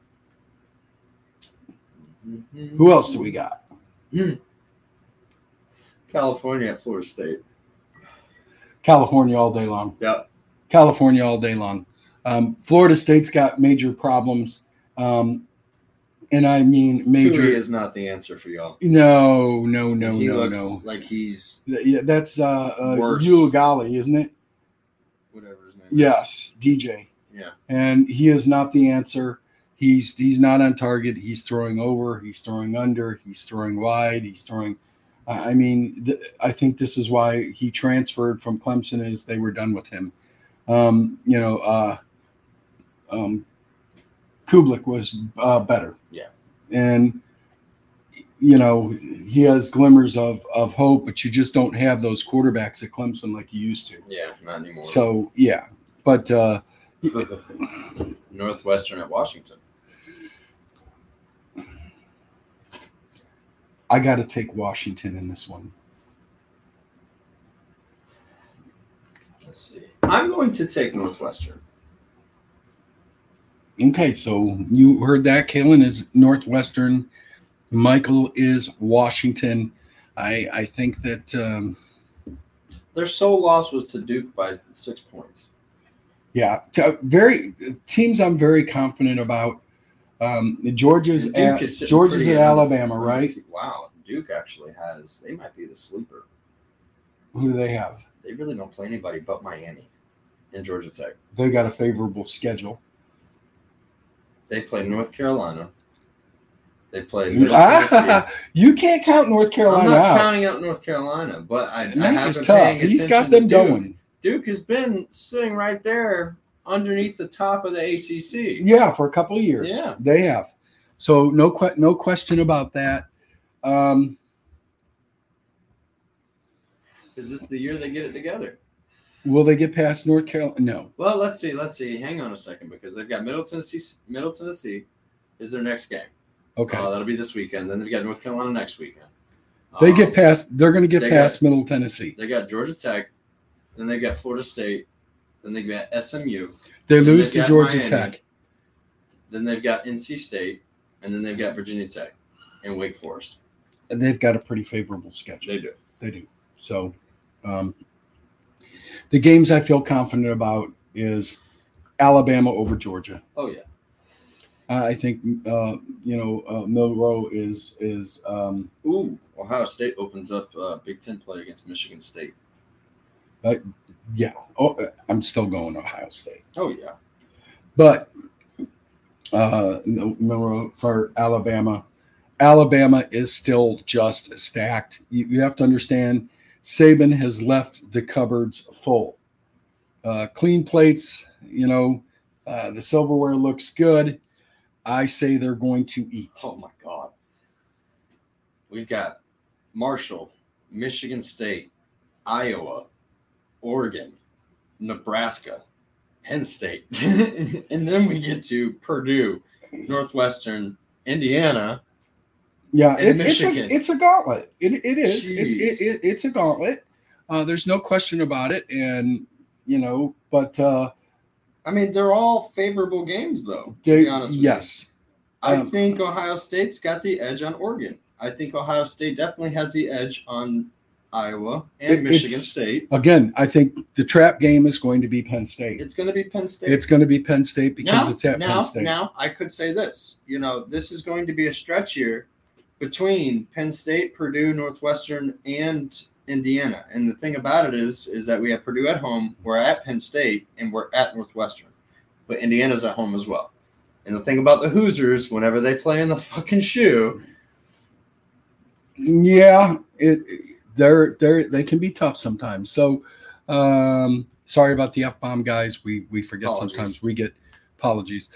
[SPEAKER 1] Mm-hmm. Who else do we got?
[SPEAKER 2] California at Florida State.
[SPEAKER 1] California all day long.
[SPEAKER 2] Yeah.
[SPEAKER 1] California all day long. Florida State's got major problems. And I mean major.
[SPEAKER 2] Tui is not the answer for y'all.
[SPEAKER 1] No.
[SPEAKER 2] He looks like he's.
[SPEAKER 1] Yeah, that's
[SPEAKER 2] worse.
[SPEAKER 1] Uligali, isn't it?
[SPEAKER 2] Whatever his name
[SPEAKER 1] is. Yes, DJ.
[SPEAKER 2] Yeah.
[SPEAKER 1] And he is not the answer. He's not on target. He's throwing over. He's throwing under. He's throwing wide. He's throwing. I mean, I think this is why he transferred from Clemson is they were done with him. Kublik was better.
[SPEAKER 2] Yeah.
[SPEAKER 1] And, he has glimmers of hope, but you just don't have those quarterbacks at Clemson like you used to.
[SPEAKER 2] Yeah, not anymore.
[SPEAKER 1] So, yeah. But
[SPEAKER 2] Northwestern at Washington.
[SPEAKER 1] I got to take Washington in this one.
[SPEAKER 2] Let's see. I'm going to take Northwestern.
[SPEAKER 1] Okay, so you heard that. Kalen is Northwestern. Michael is Washington. I think that
[SPEAKER 2] their sole loss was to Duke by 6 points.
[SPEAKER 1] Yeah, teams I'm very confident about. Georgia's at Alabama, right?
[SPEAKER 2] Wow, Duke actually they might be the sleeper.
[SPEAKER 1] Who do they have?
[SPEAKER 2] They really don't play anybody but Miami and Georgia Tech.
[SPEAKER 1] They got a favorable schedule.
[SPEAKER 2] They play North Carolina. They play Middle Tennessee.
[SPEAKER 1] You can't count North Carolina
[SPEAKER 2] out. I'm
[SPEAKER 1] out.
[SPEAKER 2] not counting out North Carolina, but I have been
[SPEAKER 1] tough.
[SPEAKER 2] paying
[SPEAKER 1] He's got them
[SPEAKER 2] to
[SPEAKER 1] going.
[SPEAKER 2] Duke has been sitting right there underneath the top of the ACC.
[SPEAKER 1] Yeah, for a couple of years.
[SPEAKER 2] Yeah,
[SPEAKER 1] they have. So no question about that.
[SPEAKER 2] Is this the year they get it together?
[SPEAKER 1] Will they get past North Carolina? No.
[SPEAKER 2] Well, let's see. Hang on a second, because they've got Middle Tennessee is their next game.
[SPEAKER 1] Okay.
[SPEAKER 2] That'll be this weekend. Then they've got North Carolina next weekend.
[SPEAKER 1] They're going to get past Middle Tennessee.
[SPEAKER 2] They got Georgia Tech. Then they got Florida State. Then they got SMU.
[SPEAKER 1] They lose to Georgia Miami. Tech.
[SPEAKER 2] Then they've got NC State. And then they've got Virginia Tech and Wake Forest.
[SPEAKER 1] And they've got a pretty favorable schedule.
[SPEAKER 2] They do.
[SPEAKER 1] So the games I feel confident about is Alabama over Georgia.
[SPEAKER 2] Oh, yeah.
[SPEAKER 1] I think, Milroe is
[SPEAKER 2] Ohio State opens up Big Ten play against Michigan State.
[SPEAKER 1] Yeah. Oh, I'm still going Ohio State.
[SPEAKER 2] Oh, yeah.
[SPEAKER 1] But Milroe for Alabama. Alabama is still just stacked. You have to understand, Saban has left the cupboards full. Clean plates, the silverware looks good. I say they're going to eat.
[SPEAKER 2] Oh, my God. we've got Marshall, Michigan State, Iowa, Oregon, Nebraska, Penn State. And then we get to Purdue, Northwestern, Indiana.
[SPEAKER 1] Yeah, it's a gauntlet. It is. It's a gauntlet. There's no question about it. And, but
[SPEAKER 2] I mean, they're all favorable games, though, to be honest with
[SPEAKER 1] you.
[SPEAKER 2] I think Ohio State's got the edge on Oregon. I think Ohio State definitely has the edge on Iowa and Michigan State.
[SPEAKER 1] Again, I think the trap game is going to be Penn State.
[SPEAKER 2] It's going to be Penn State.
[SPEAKER 1] It's going to be Penn State because it's at Penn State.
[SPEAKER 2] Now, I could say this. This is going to be a stretch here between Penn State, Purdue, Northwestern, and Indiana. And the thing about it is that we have Purdue at home, we're at Penn State, and we're at Northwestern. But Indiana's at home as well. And the thing about the Hoosiers, whenever they play in the fucking shoe.
[SPEAKER 1] Yeah, they can be tough sometimes. So sorry about the F-bomb, guys. We forget sometimes. We get apologies.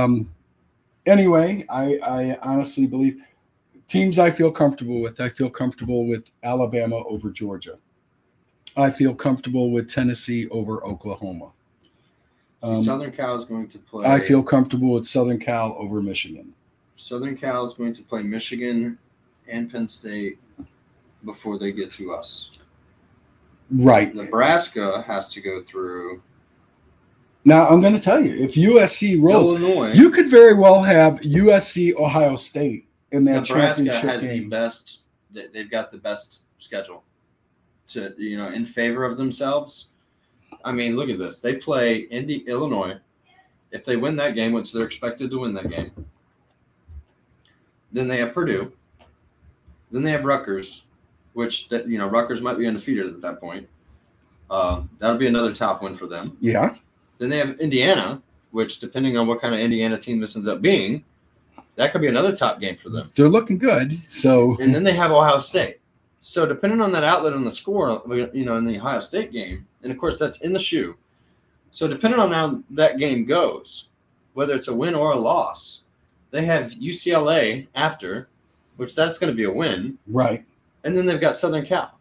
[SPEAKER 1] Anyway, I honestly believe teams I feel comfortable with. I feel comfortable with Alabama over Georgia. I feel comfortable with Tennessee over Oklahoma.
[SPEAKER 2] Southern Cal is going to play.
[SPEAKER 1] I feel comfortable with Southern Cal over Michigan.
[SPEAKER 2] Southern Cal is going to play Michigan and Penn State before they get to us.
[SPEAKER 1] Right.
[SPEAKER 2] Nebraska has to go through.
[SPEAKER 1] Now, I'm going to tell you, if USC rolls,
[SPEAKER 2] Illinois,
[SPEAKER 1] you could very well have USC Ohio State in that championship game.
[SPEAKER 2] Nebraska has the best. They've got the best schedule to in favor of themselves. I mean, look at this. They play Illinois. If they win that game, which they're expected to win that game, then they have Purdue. Then they have Rutgers, which Rutgers might be undefeated at that point. That'll be another top win for them.
[SPEAKER 1] Yeah.
[SPEAKER 2] Then they have Indiana, which, depending on what kind of Indiana team this ends up being, that could be another top game for them.
[SPEAKER 1] They're looking good. So,
[SPEAKER 2] and then they have Ohio State. So depending on that outlet on the score, in the Ohio State game, and of course that's in the shoe. So depending on how that game goes, whether it's a win or a loss, they have UCLA after, which that's going to be a win.
[SPEAKER 1] Right.
[SPEAKER 2] And then they've got Southern Cal.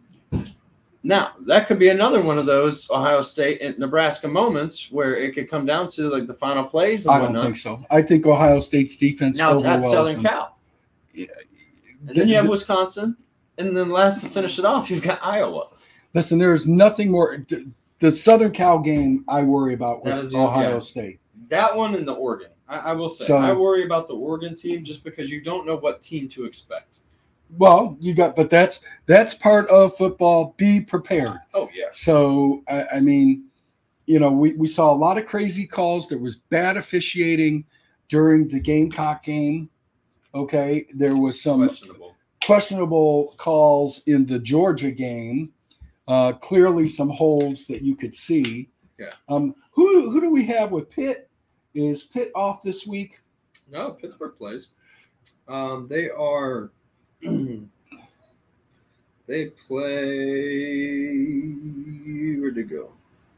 [SPEAKER 2] Now, that could be another one of those Ohio State and Nebraska moments where it could come down to the final plays and whatnot.
[SPEAKER 1] I don't think so. I think Ohio State's defense
[SPEAKER 2] now it's at Southern Cal. Yeah. And then you have Wisconsin. And then last to finish it off, you've got Iowa.
[SPEAKER 1] Listen, there's nothing more. The Southern Cal game I worry about with Ohio State.
[SPEAKER 2] That one and the Oregon. I will say, I worry about the Oregon team just because you don't know what team to expect.
[SPEAKER 1] Well, but that's part of football. Be prepared.
[SPEAKER 2] Oh, yeah.
[SPEAKER 1] So, I mean, we saw a lot of crazy calls. There was bad officiating during the Gamecock game. Okay. There was some questionable calls in the Georgia game. Clearly some holds that you could see.
[SPEAKER 2] Yeah.
[SPEAKER 1] Who do we have with Pitt? Is Pitt off this week?
[SPEAKER 2] No, Pittsburgh plays. They are. They play. Where'd they go?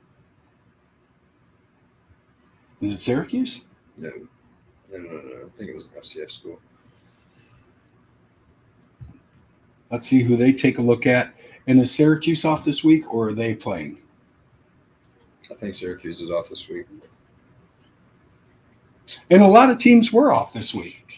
[SPEAKER 1] Is it Syracuse?
[SPEAKER 2] No. I think it was an FCS school.
[SPEAKER 1] Let's see who they take a look at. And is Syracuse off this week, or are they playing?
[SPEAKER 2] I think Syracuse is off this week.
[SPEAKER 1] And a lot of teams were off this week.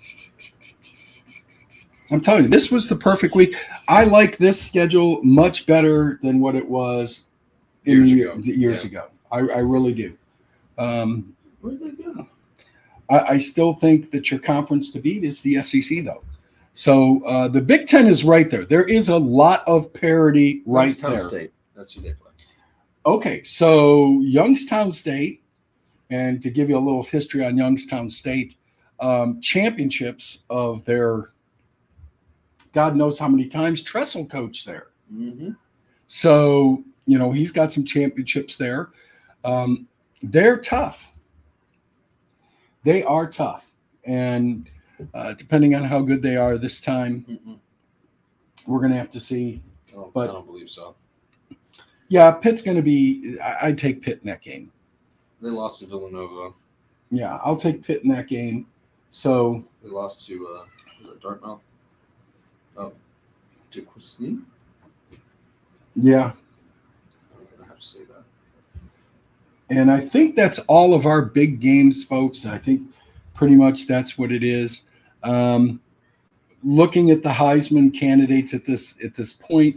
[SPEAKER 1] I'm telling you, this was the perfect week. I like this schedule much better than what it was years ago. I really do.
[SPEAKER 2] Where'd they go?
[SPEAKER 1] I still think that your conference to beat is the SEC, though. So the Big Ten is right there. There is a lot of parity right
[SPEAKER 2] Youngstown
[SPEAKER 1] there.
[SPEAKER 2] State. That's who they play.
[SPEAKER 1] Okay, so Youngstown State, and to give you a little history on Youngstown State, championships of their God knows how many times Tressel coached there.
[SPEAKER 2] Mm-hmm.
[SPEAKER 1] So, he's got some championships there. They're tough. They are tough. And depending on how good they are this time, we're going to have to see.
[SPEAKER 2] I don't believe so.
[SPEAKER 1] Yeah, Pitt's going to be – I'd take Pitt in that game.
[SPEAKER 2] They lost to Villanova.
[SPEAKER 1] Yeah, I'll take Pitt in that game. So
[SPEAKER 2] they lost to Dartmouth. Oh, DeQuisney?
[SPEAKER 1] Yeah.
[SPEAKER 2] I have to say that.
[SPEAKER 1] And I think that's all of our big games, folks. I think pretty much that's what it is. Looking at the Heisman candidates at this point,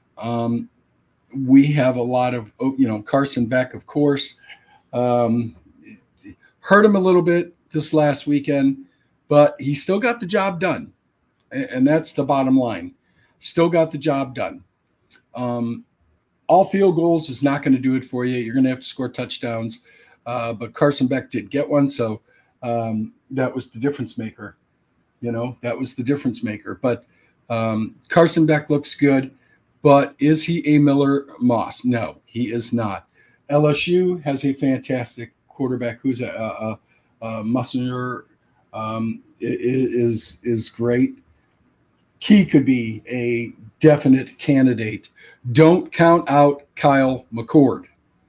[SPEAKER 1] we have a lot of, Carson Beck, of course. Hurt him a little bit this last weekend, but he still got the job done. And that's the bottom line. Still got the job done. All field goals is not going to do it for you. You're going to have to score touchdowns. But Carson Beck did get one, so that was the difference maker. That was the difference maker. But Carson Beck looks good. But is he a Miller Moss? No, he is not. LSU has a fantastic quarterback who's a Musser, is great. He could be a definite candidate. Don't count out Kyle McCord.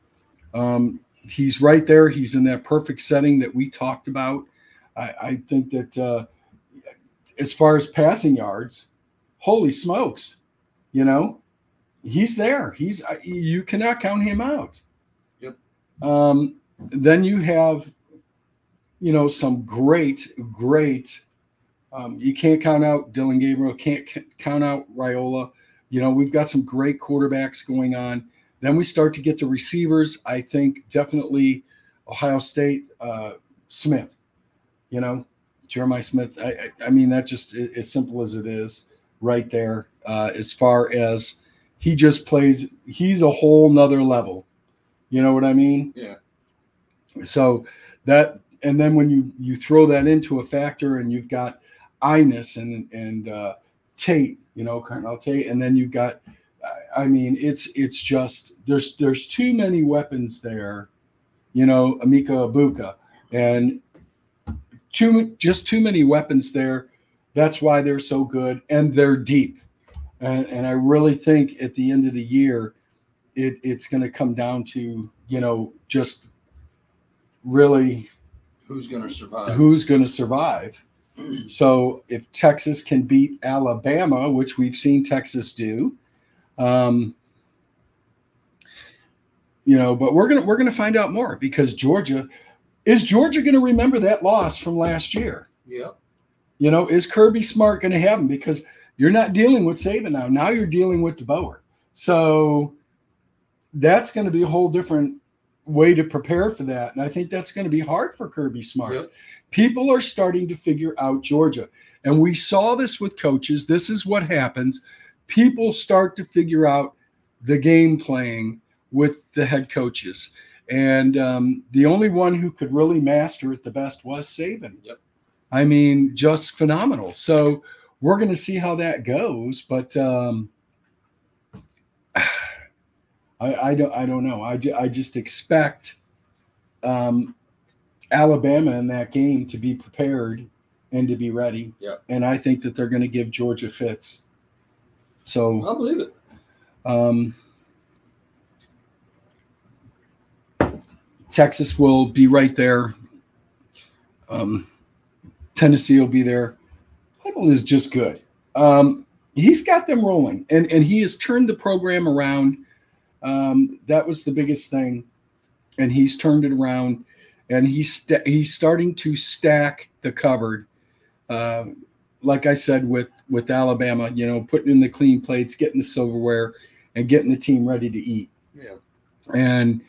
[SPEAKER 1] He's right there. He's in that perfect setting that we talked about. I think that as far as passing yards, holy smokes, he's there. You cannot count him out.
[SPEAKER 2] Yep.
[SPEAKER 1] Then you have, some great. You can't count out Dylan Gabriel. Can't count out Raiola. We've got some great quarterbacks going on. Then we start to get to receivers. I think definitely Ohio State, Smith, Jeremiah Smith. I mean, that just as simple as it is right there. As far as he just plays, he's a whole nother level. You know what I mean?
[SPEAKER 2] Yeah.
[SPEAKER 1] So that, and then when you throw that into a factor and you've got Inus and Tate, Carnell Tate, and then you've got, it's just there's too many weapons there, Emeka Egbuka, and too many weapons there. That's why they're so good, and they're deep. And I really think at the end of the year, it's going to come down to just really
[SPEAKER 2] who's going to survive.
[SPEAKER 1] Who's going to survive? So if Texas can beat Alabama, which we've seen Texas do, but we're gonna find out more, because Georgia going to remember that loss from last year?
[SPEAKER 2] Yeah.
[SPEAKER 1] Is Kirby Smart going to have him? Because you're not dealing with Saban now. Now you're dealing with DeBoer. So that's going to be a whole different way to prepare for that. And I think that's going to be hard for Kirby Smart.
[SPEAKER 2] Yep.
[SPEAKER 1] People are starting to figure out Georgia. And we saw this with coaches. This is what happens. People start to figure out the game playing with the head coaches. And the only one who could really master it the best was Saban.
[SPEAKER 2] Yep.
[SPEAKER 1] Just phenomenal. So we're going to see how that goes. But I don't know. I just expect Alabama in that game to be prepared and to be ready.
[SPEAKER 2] Yeah.
[SPEAKER 1] And I think that they're going to give Georgia fits. So
[SPEAKER 2] I believe it.
[SPEAKER 1] Texas will be right there. Tennessee will be there. Heupel is just good. He's got them rolling, and he has turned the program around. That was the biggest thing, and he's turned it around, and he's starting to stack the cupboard. Like I said with Alabama, putting in the clean plates, getting the silverware, and getting the team ready to eat.
[SPEAKER 2] Yeah.
[SPEAKER 1] And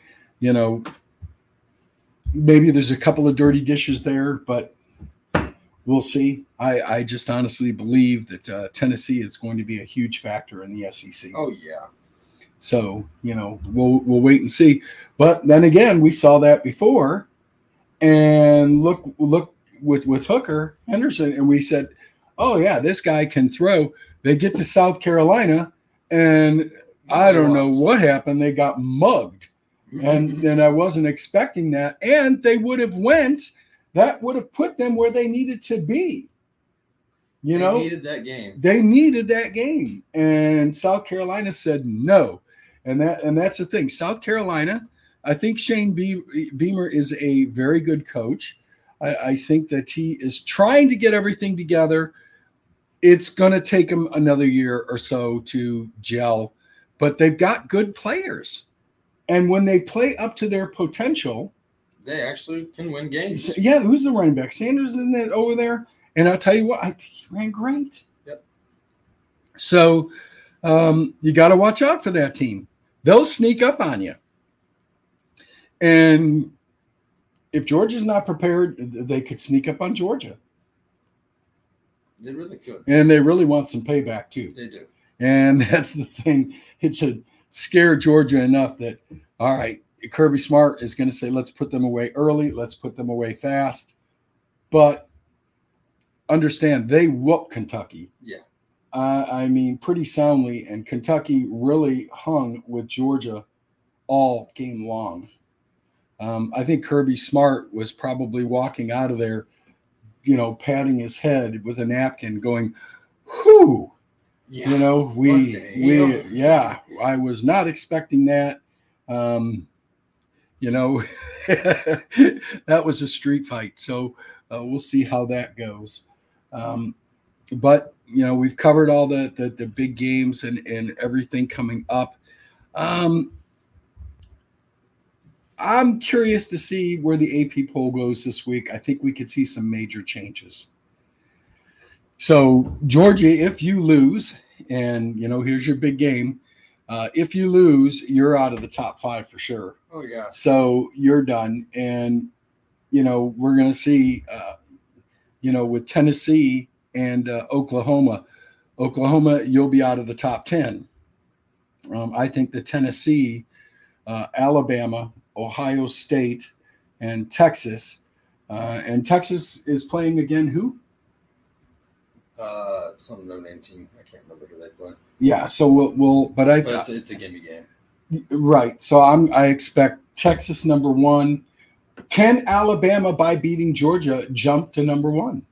[SPEAKER 1] maybe there's a couple of dirty dishes there, but we'll see. I just honestly believe that Tennessee is going to be a huge factor in the SEC.
[SPEAKER 2] Oh yeah.
[SPEAKER 1] So we'll wait and see. But then again, we saw that before, and look with Hooker Henderson, and we said, oh yeah, this guy can throw. They get to South Carolina, and I don't know what happened. They got mugged, and I wasn't expecting that. And they would have went. That would have put them where they needed to be. They
[SPEAKER 2] needed that game.
[SPEAKER 1] They needed that game, and South Carolina said no. And that's the thing. South Carolina, I think Shane Beamer is a very good coach. I think that he is trying to get everything together. it's going to take them another year or so to gel, but they've got good players. And when they play up to their potential,
[SPEAKER 2] they actually can win games.
[SPEAKER 1] Yeah, who's the running back? Sanders, isn't it, over there? And I'll tell you what, I think he ran great.
[SPEAKER 2] Yep.
[SPEAKER 1] So you got to watch out for that team. They'll sneak up on you. And if Georgia's not prepared, they could sneak up on Georgia.
[SPEAKER 2] They really could.
[SPEAKER 1] And they really want some payback, too.
[SPEAKER 2] They do.
[SPEAKER 1] And that's the thing. It should scare Georgia enough that, all right, Kirby Smart is going to say, let's put them away early. Let's put them away fast. But understand, they whooped Kentucky.
[SPEAKER 2] Yeah.
[SPEAKER 1] I mean, pretty soundly. And Kentucky really hung with Georgia all game long. I think Kirby Smart was probably walking out of there, patting his head with a napkin going, whew.
[SPEAKER 2] Yeah.
[SPEAKER 1] I was not expecting that. That was a street fight. So we'll see how that goes. But we've covered all the big games and everything coming up. I'm curious to see where the AP poll goes this week. I think we could see some major changes. So, Georgia, if you lose, and, here's your big game. If you lose, you're out of the top 5 for sure.
[SPEAKER 2] Oh, yeah.
[SPEAKER 1] So you're done. And, we're going to see, with Tennessee and Oklahoma, you'll be out of the top 10. I think the Tennessee, Alabama, Ohio State, and Texas. And Texas is playing again who?
[SPEAKER 2] Some no-name team. I can't remember who they play.
[SPEAKER 1] Yeah, so but
[SPEAKER 2] it's a gimme game.
[SPEAKER 1] Right. So I expect Texas number 1. Can Alabama, by beating Georgia, jump to number 1?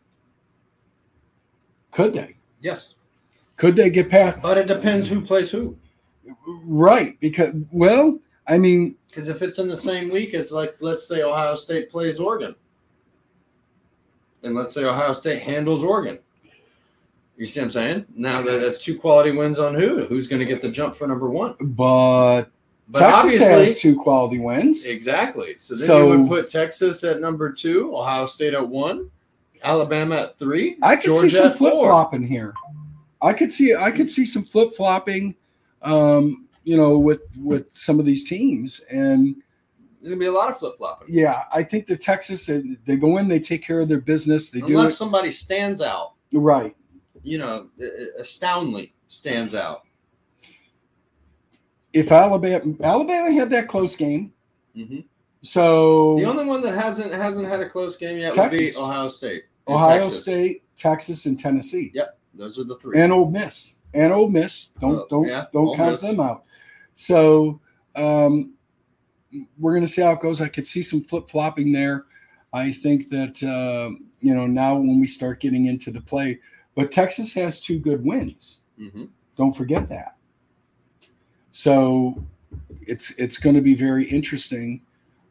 [SPEAKER 1] Could they?
[SPEAKER 2] Yes.
[SPEAKER 1] Could they get past?
[SPEAKER 2] But it depends who plays who.
[SPEAKER 1] Right. Because
[SPEAKER 2] if it's in the same week as, let's say Ohio State plays Oregon, and let's say Ohio State handles Oregon. You see what I'm saying? Now that's 2 quality wins on who's going to get the jump for number 1.
[SPEAKER 1] But Texas has 2 quality wins.
[SPEAKER 2] Exactly. So you would put Texas at number 2, Ohio State at 1, Alabama at 3.
[SPEAKER 1] I could see some flip flopping here. I could see some flip flopping. With some of these teams, and
[SPEAKER 2] there's gonna be a lot of flip flopping.
[SPEAKER 1] Yeah, I think the Texas, they go in, they take care of their business.
[SPEAKER 2] Unless somebody stands out,
[SPEAKER 1] right?
[SPEAKER 2] Astoundingly stands out.
[SPEAKER 1] If Alabama had that close game,
[SPEAKER 2] mm-hmm.
[SPEAKER 1] So
[SPEAKER 2] the only one that hasn't had a close game yet
[SPEAKER 1] Texas.
[SPEAKER 2] Would be Ohio State.
[SPEAKER 1] State, Texas, and Tennessee.
[SPEAKER 2] Yep, those are the 3.
[SPEAKER 1] And Ole Miss. Don't count them out. So we're going to see how it goes. I could see some flip-flopping there. I think that, now when we start getting into the play. But Texas has 2 good wins.
[SPEAKER 2] Mm-hmm.
[SPEAKER 1] Don't forget that. So it's going to be very interesting.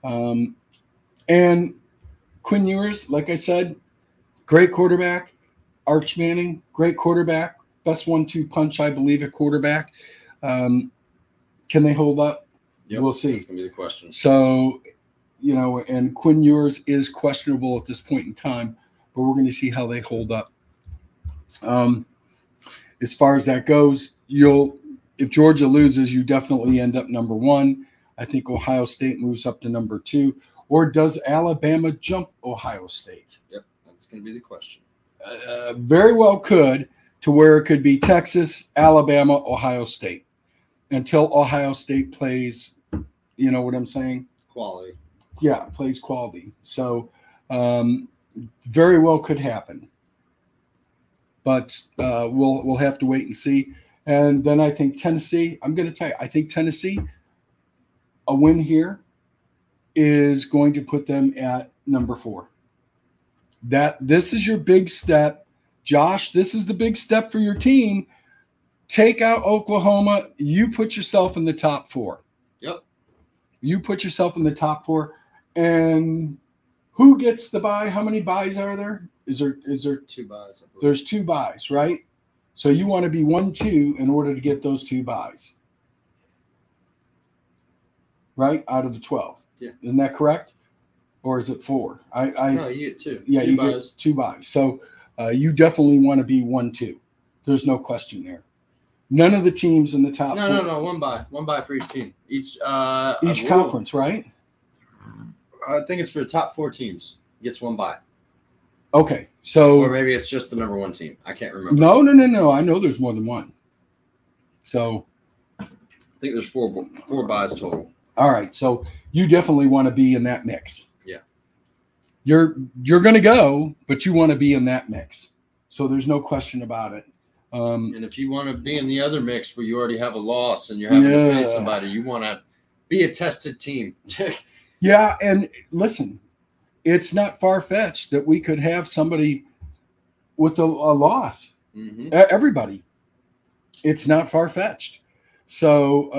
[SPEAKER 1] And Quinn Ewers, like I said, great quarterback. Arch Manning, great quarterback. Best 1-2 punch, I believe, at quarterback. Can they hold up?
[SPEAKER 2] Yep,
[SPEAKER 1] we'll see.
[SPEAKER 2] That's going to be the question.
[SPEAKER 1] So, and Quinn Ewers is questionable at this point in time, but we're going to see how they hold up. As far as that goes, if Georgia loses, you definitely end up number 1. I think Ohio State moves up to number 2. Or does Alabama jump Ohio State?
[SPEAKER 2] Yep, that's going to be the question.
[SPEAKER 1] Very well could, to where it could be Texas, Alabama, Ohio State, until Ohio State plays, you know what I'm saying?
[SPEAKER 2] Quality.
[SPEAKER 1] Yeah, plays quality. So very well could happen. But we'll have to wait and see. And then I think Tennessee, I'm going to tell you, I think Tennessee, a win here is going to put them at number 4. This is your big step. Josh, this is the big step for your team. Take out Oklahoma. You put yourself in the top 4.
[SPEAKER 2] Yep.
[SPEAKER 1] You put yourself in the top 4. And who gets the bye? How many byes are there? Is there
[SPEAKER 2] 2 byes?
[SPEAKER 1] There's 2 byes, right? So you want to be 1-2 in order to get those 2 buys, right? Out of the 12.
[SPEAKER 2] Yeah.
[SPEAKER 1] Isn't that correct? Or is it 4?
[SPEAKER 2] No, you get 2.
[SPEAKER 1] Yeah,
[SPEAKER 2] 2
[SPEAKER 1] you
[SPEAKER 2] buys.
[SPEAKER 1] get 2 buys. So you definitely want to be 1-2. There's no question there. None of the teams in the top.
[SPEAKER 2] No. 1 buy. 1 buy for each team. Each
[SPEAKER 1] conference, right?
[SPEAKER 2] I think it's for the top 4 teams. Gets 1 buy.
[SPEAKER 1] Okay, so
[SPEAKER 2] or maybe it's just the number 1 team. I can't remember.
[SPEAKER 1] No. I know there's more than 1. So
[SPEAKER 2] I think there's 4 buys total.
[SPEAKER 1] All right, so you definitely want to be in that mix.
[SPEAKER 2] Yeah.
[SPEAKER 1] You're going to go, but you want to be in that mix. So there's no question about it.
[SPEAKER 2] And if you want to be in the other mix where you already have a loss and you're having to face somebody, you want to be a tested team.
[SPEAKER 1] Yeah, and listen, it's not far-fetched that we could have somebody with a loss.
[SPEAKER 2] Mm-hmm.
[SPEAKER 1] Everybody. It's not far-fetched. So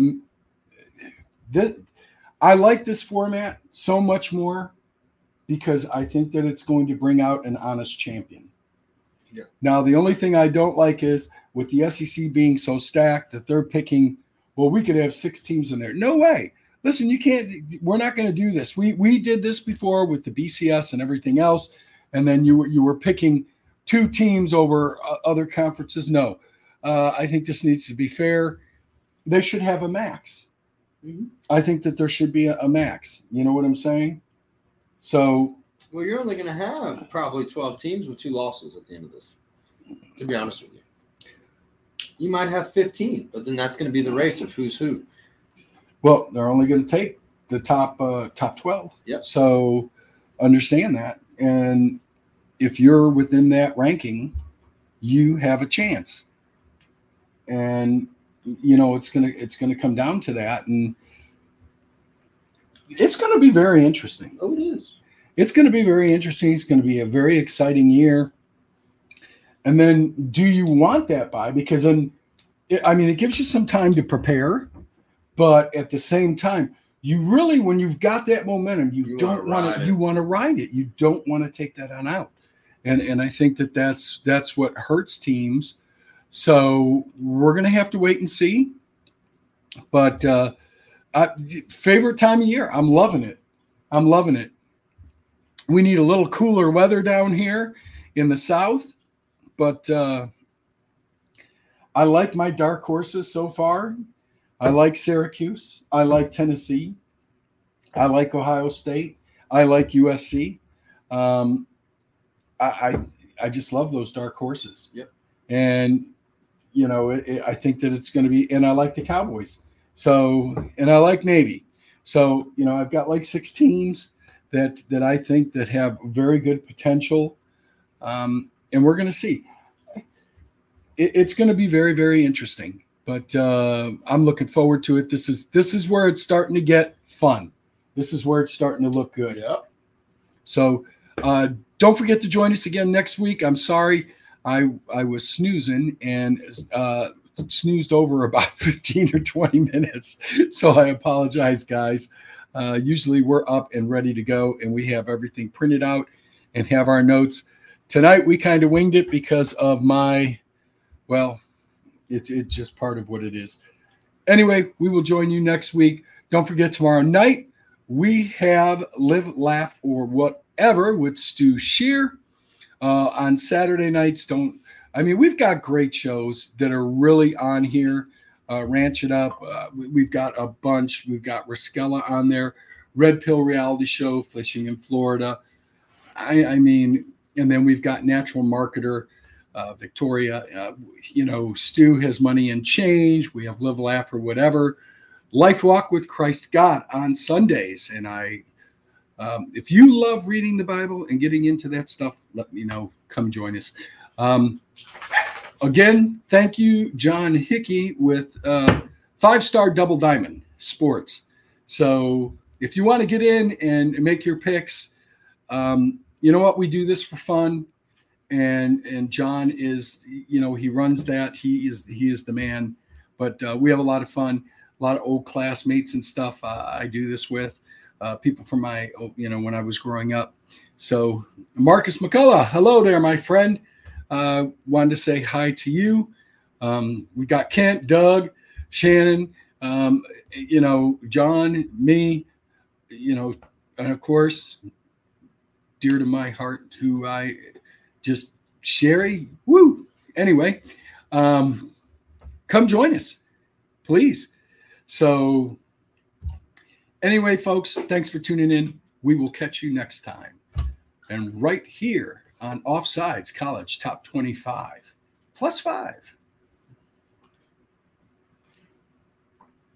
[SPEAKER 1] I like this format so much more because I think that it's going to bring out an honest champion.
[SPEAKER 2] Yeah.
[SPEAKER 1] Now, the only thing I don't like is with the SEC being so stacked that they're picking, well, we could have 6 teams in there. No way. Listen, you can't. We're not going to do this. We did this before with the BCS and everything else, and then you were picking 2 teams over other conferences. No, I think this needs to be fair. They should have a max.
[SPEAKER 2] Mm-hmm.
[SPEAKER 1] I think that there should be a max. You know what I'm saying? So.
[SPEAKER 2] Well, you're only going to have probably 12 teams with 2 losses at the end of this, to be honest with you. You might have 15, but then that's going to be the race of who's who.
[SPEAKER 1] Well, they're only going to take the top 12.
[SPEAKER 2] Yep.
[SPEAKER 1] So understand that. And if you're within that ranking, you have a chance. And, it's going to come down to that. And it's going to be very interesting.
[SPEAKER 2] Oh, it is.
[SPEAKER 1] It's going to be very interesting. It's going to be a very exciting year. And then do you want that bye? Because then, it gives you some time to prepare. But at the same time, you really, when you've got that momentum, you don't want to. You want to ride it. You don't want to take that on out. And I think that's what hurts teams. So we're going to have to wait and see. But favorite time of year. I'm loving it. We need a little cooler weather down here in the South, but I like my dark horses so far. I like Syracuse. I like Tennessee. I like Ohio State. I like USC. I just love those dark horses.
[SPEAKER 2] Yep.
[SPEAKER 1] And, I think that it's going to be – and I like the Cowboys. So – and I like Navy. So, I've got like 6 teams that I think that have very good potential. And we're going to see. It's going to be very, very interesting. But I'm looking forward to it. This is where it's starting to get fun. This is where it's starting to look good.
[SPEAKER 2] Yep.
[SPEAKER 1] So don't forget to join us again next week. I'm sorry I was snoozing and snoozed over about 15 or 20 minutes. So I apologize, guys. Usually we're up and ready to go, and we have everything printed out and have our notes. Tonight we kind of winged it because of it's just part of what it is. Anyway, we will join you next week. Don't forget, tomorrow night we have Live, Laugh, or Whatever with Stu Shear. On Saturday nights, we've got great shows that are really on here. Ranch It Up. We've got a bunch. We've got Riskella on there. Red Pill Reality Show, Fishing in Florida. And then we've got Natural Marketer, Victoria. Stu has Money and Change. We have Live, Laugh, or Whatever. Life Walk with Christ God on Sundays. And if you love reading the Bible and getting into that stuff, let me know. Come join us. Again, thank you, John Hickey with 5-Star Double Diamond Sports. So if you want to get in and make your picks, you know what? We do this for fun. And John is, he runs that. He is the man. But we have a lot of fun, a lot of old classmates and stuff I do this with. People from when I was growing up. So Marcus McCullough, hello there, my friend. wanted to say hi to you. We got Kent, Doug, Shannon, John, me, and of course, dear to my heart, who I just Sherry. Woo. Anyway, come join us, please. So anyway, folks, thanks for tuning in. We will catch you next time. And right here on Offsides College Top 25 +5.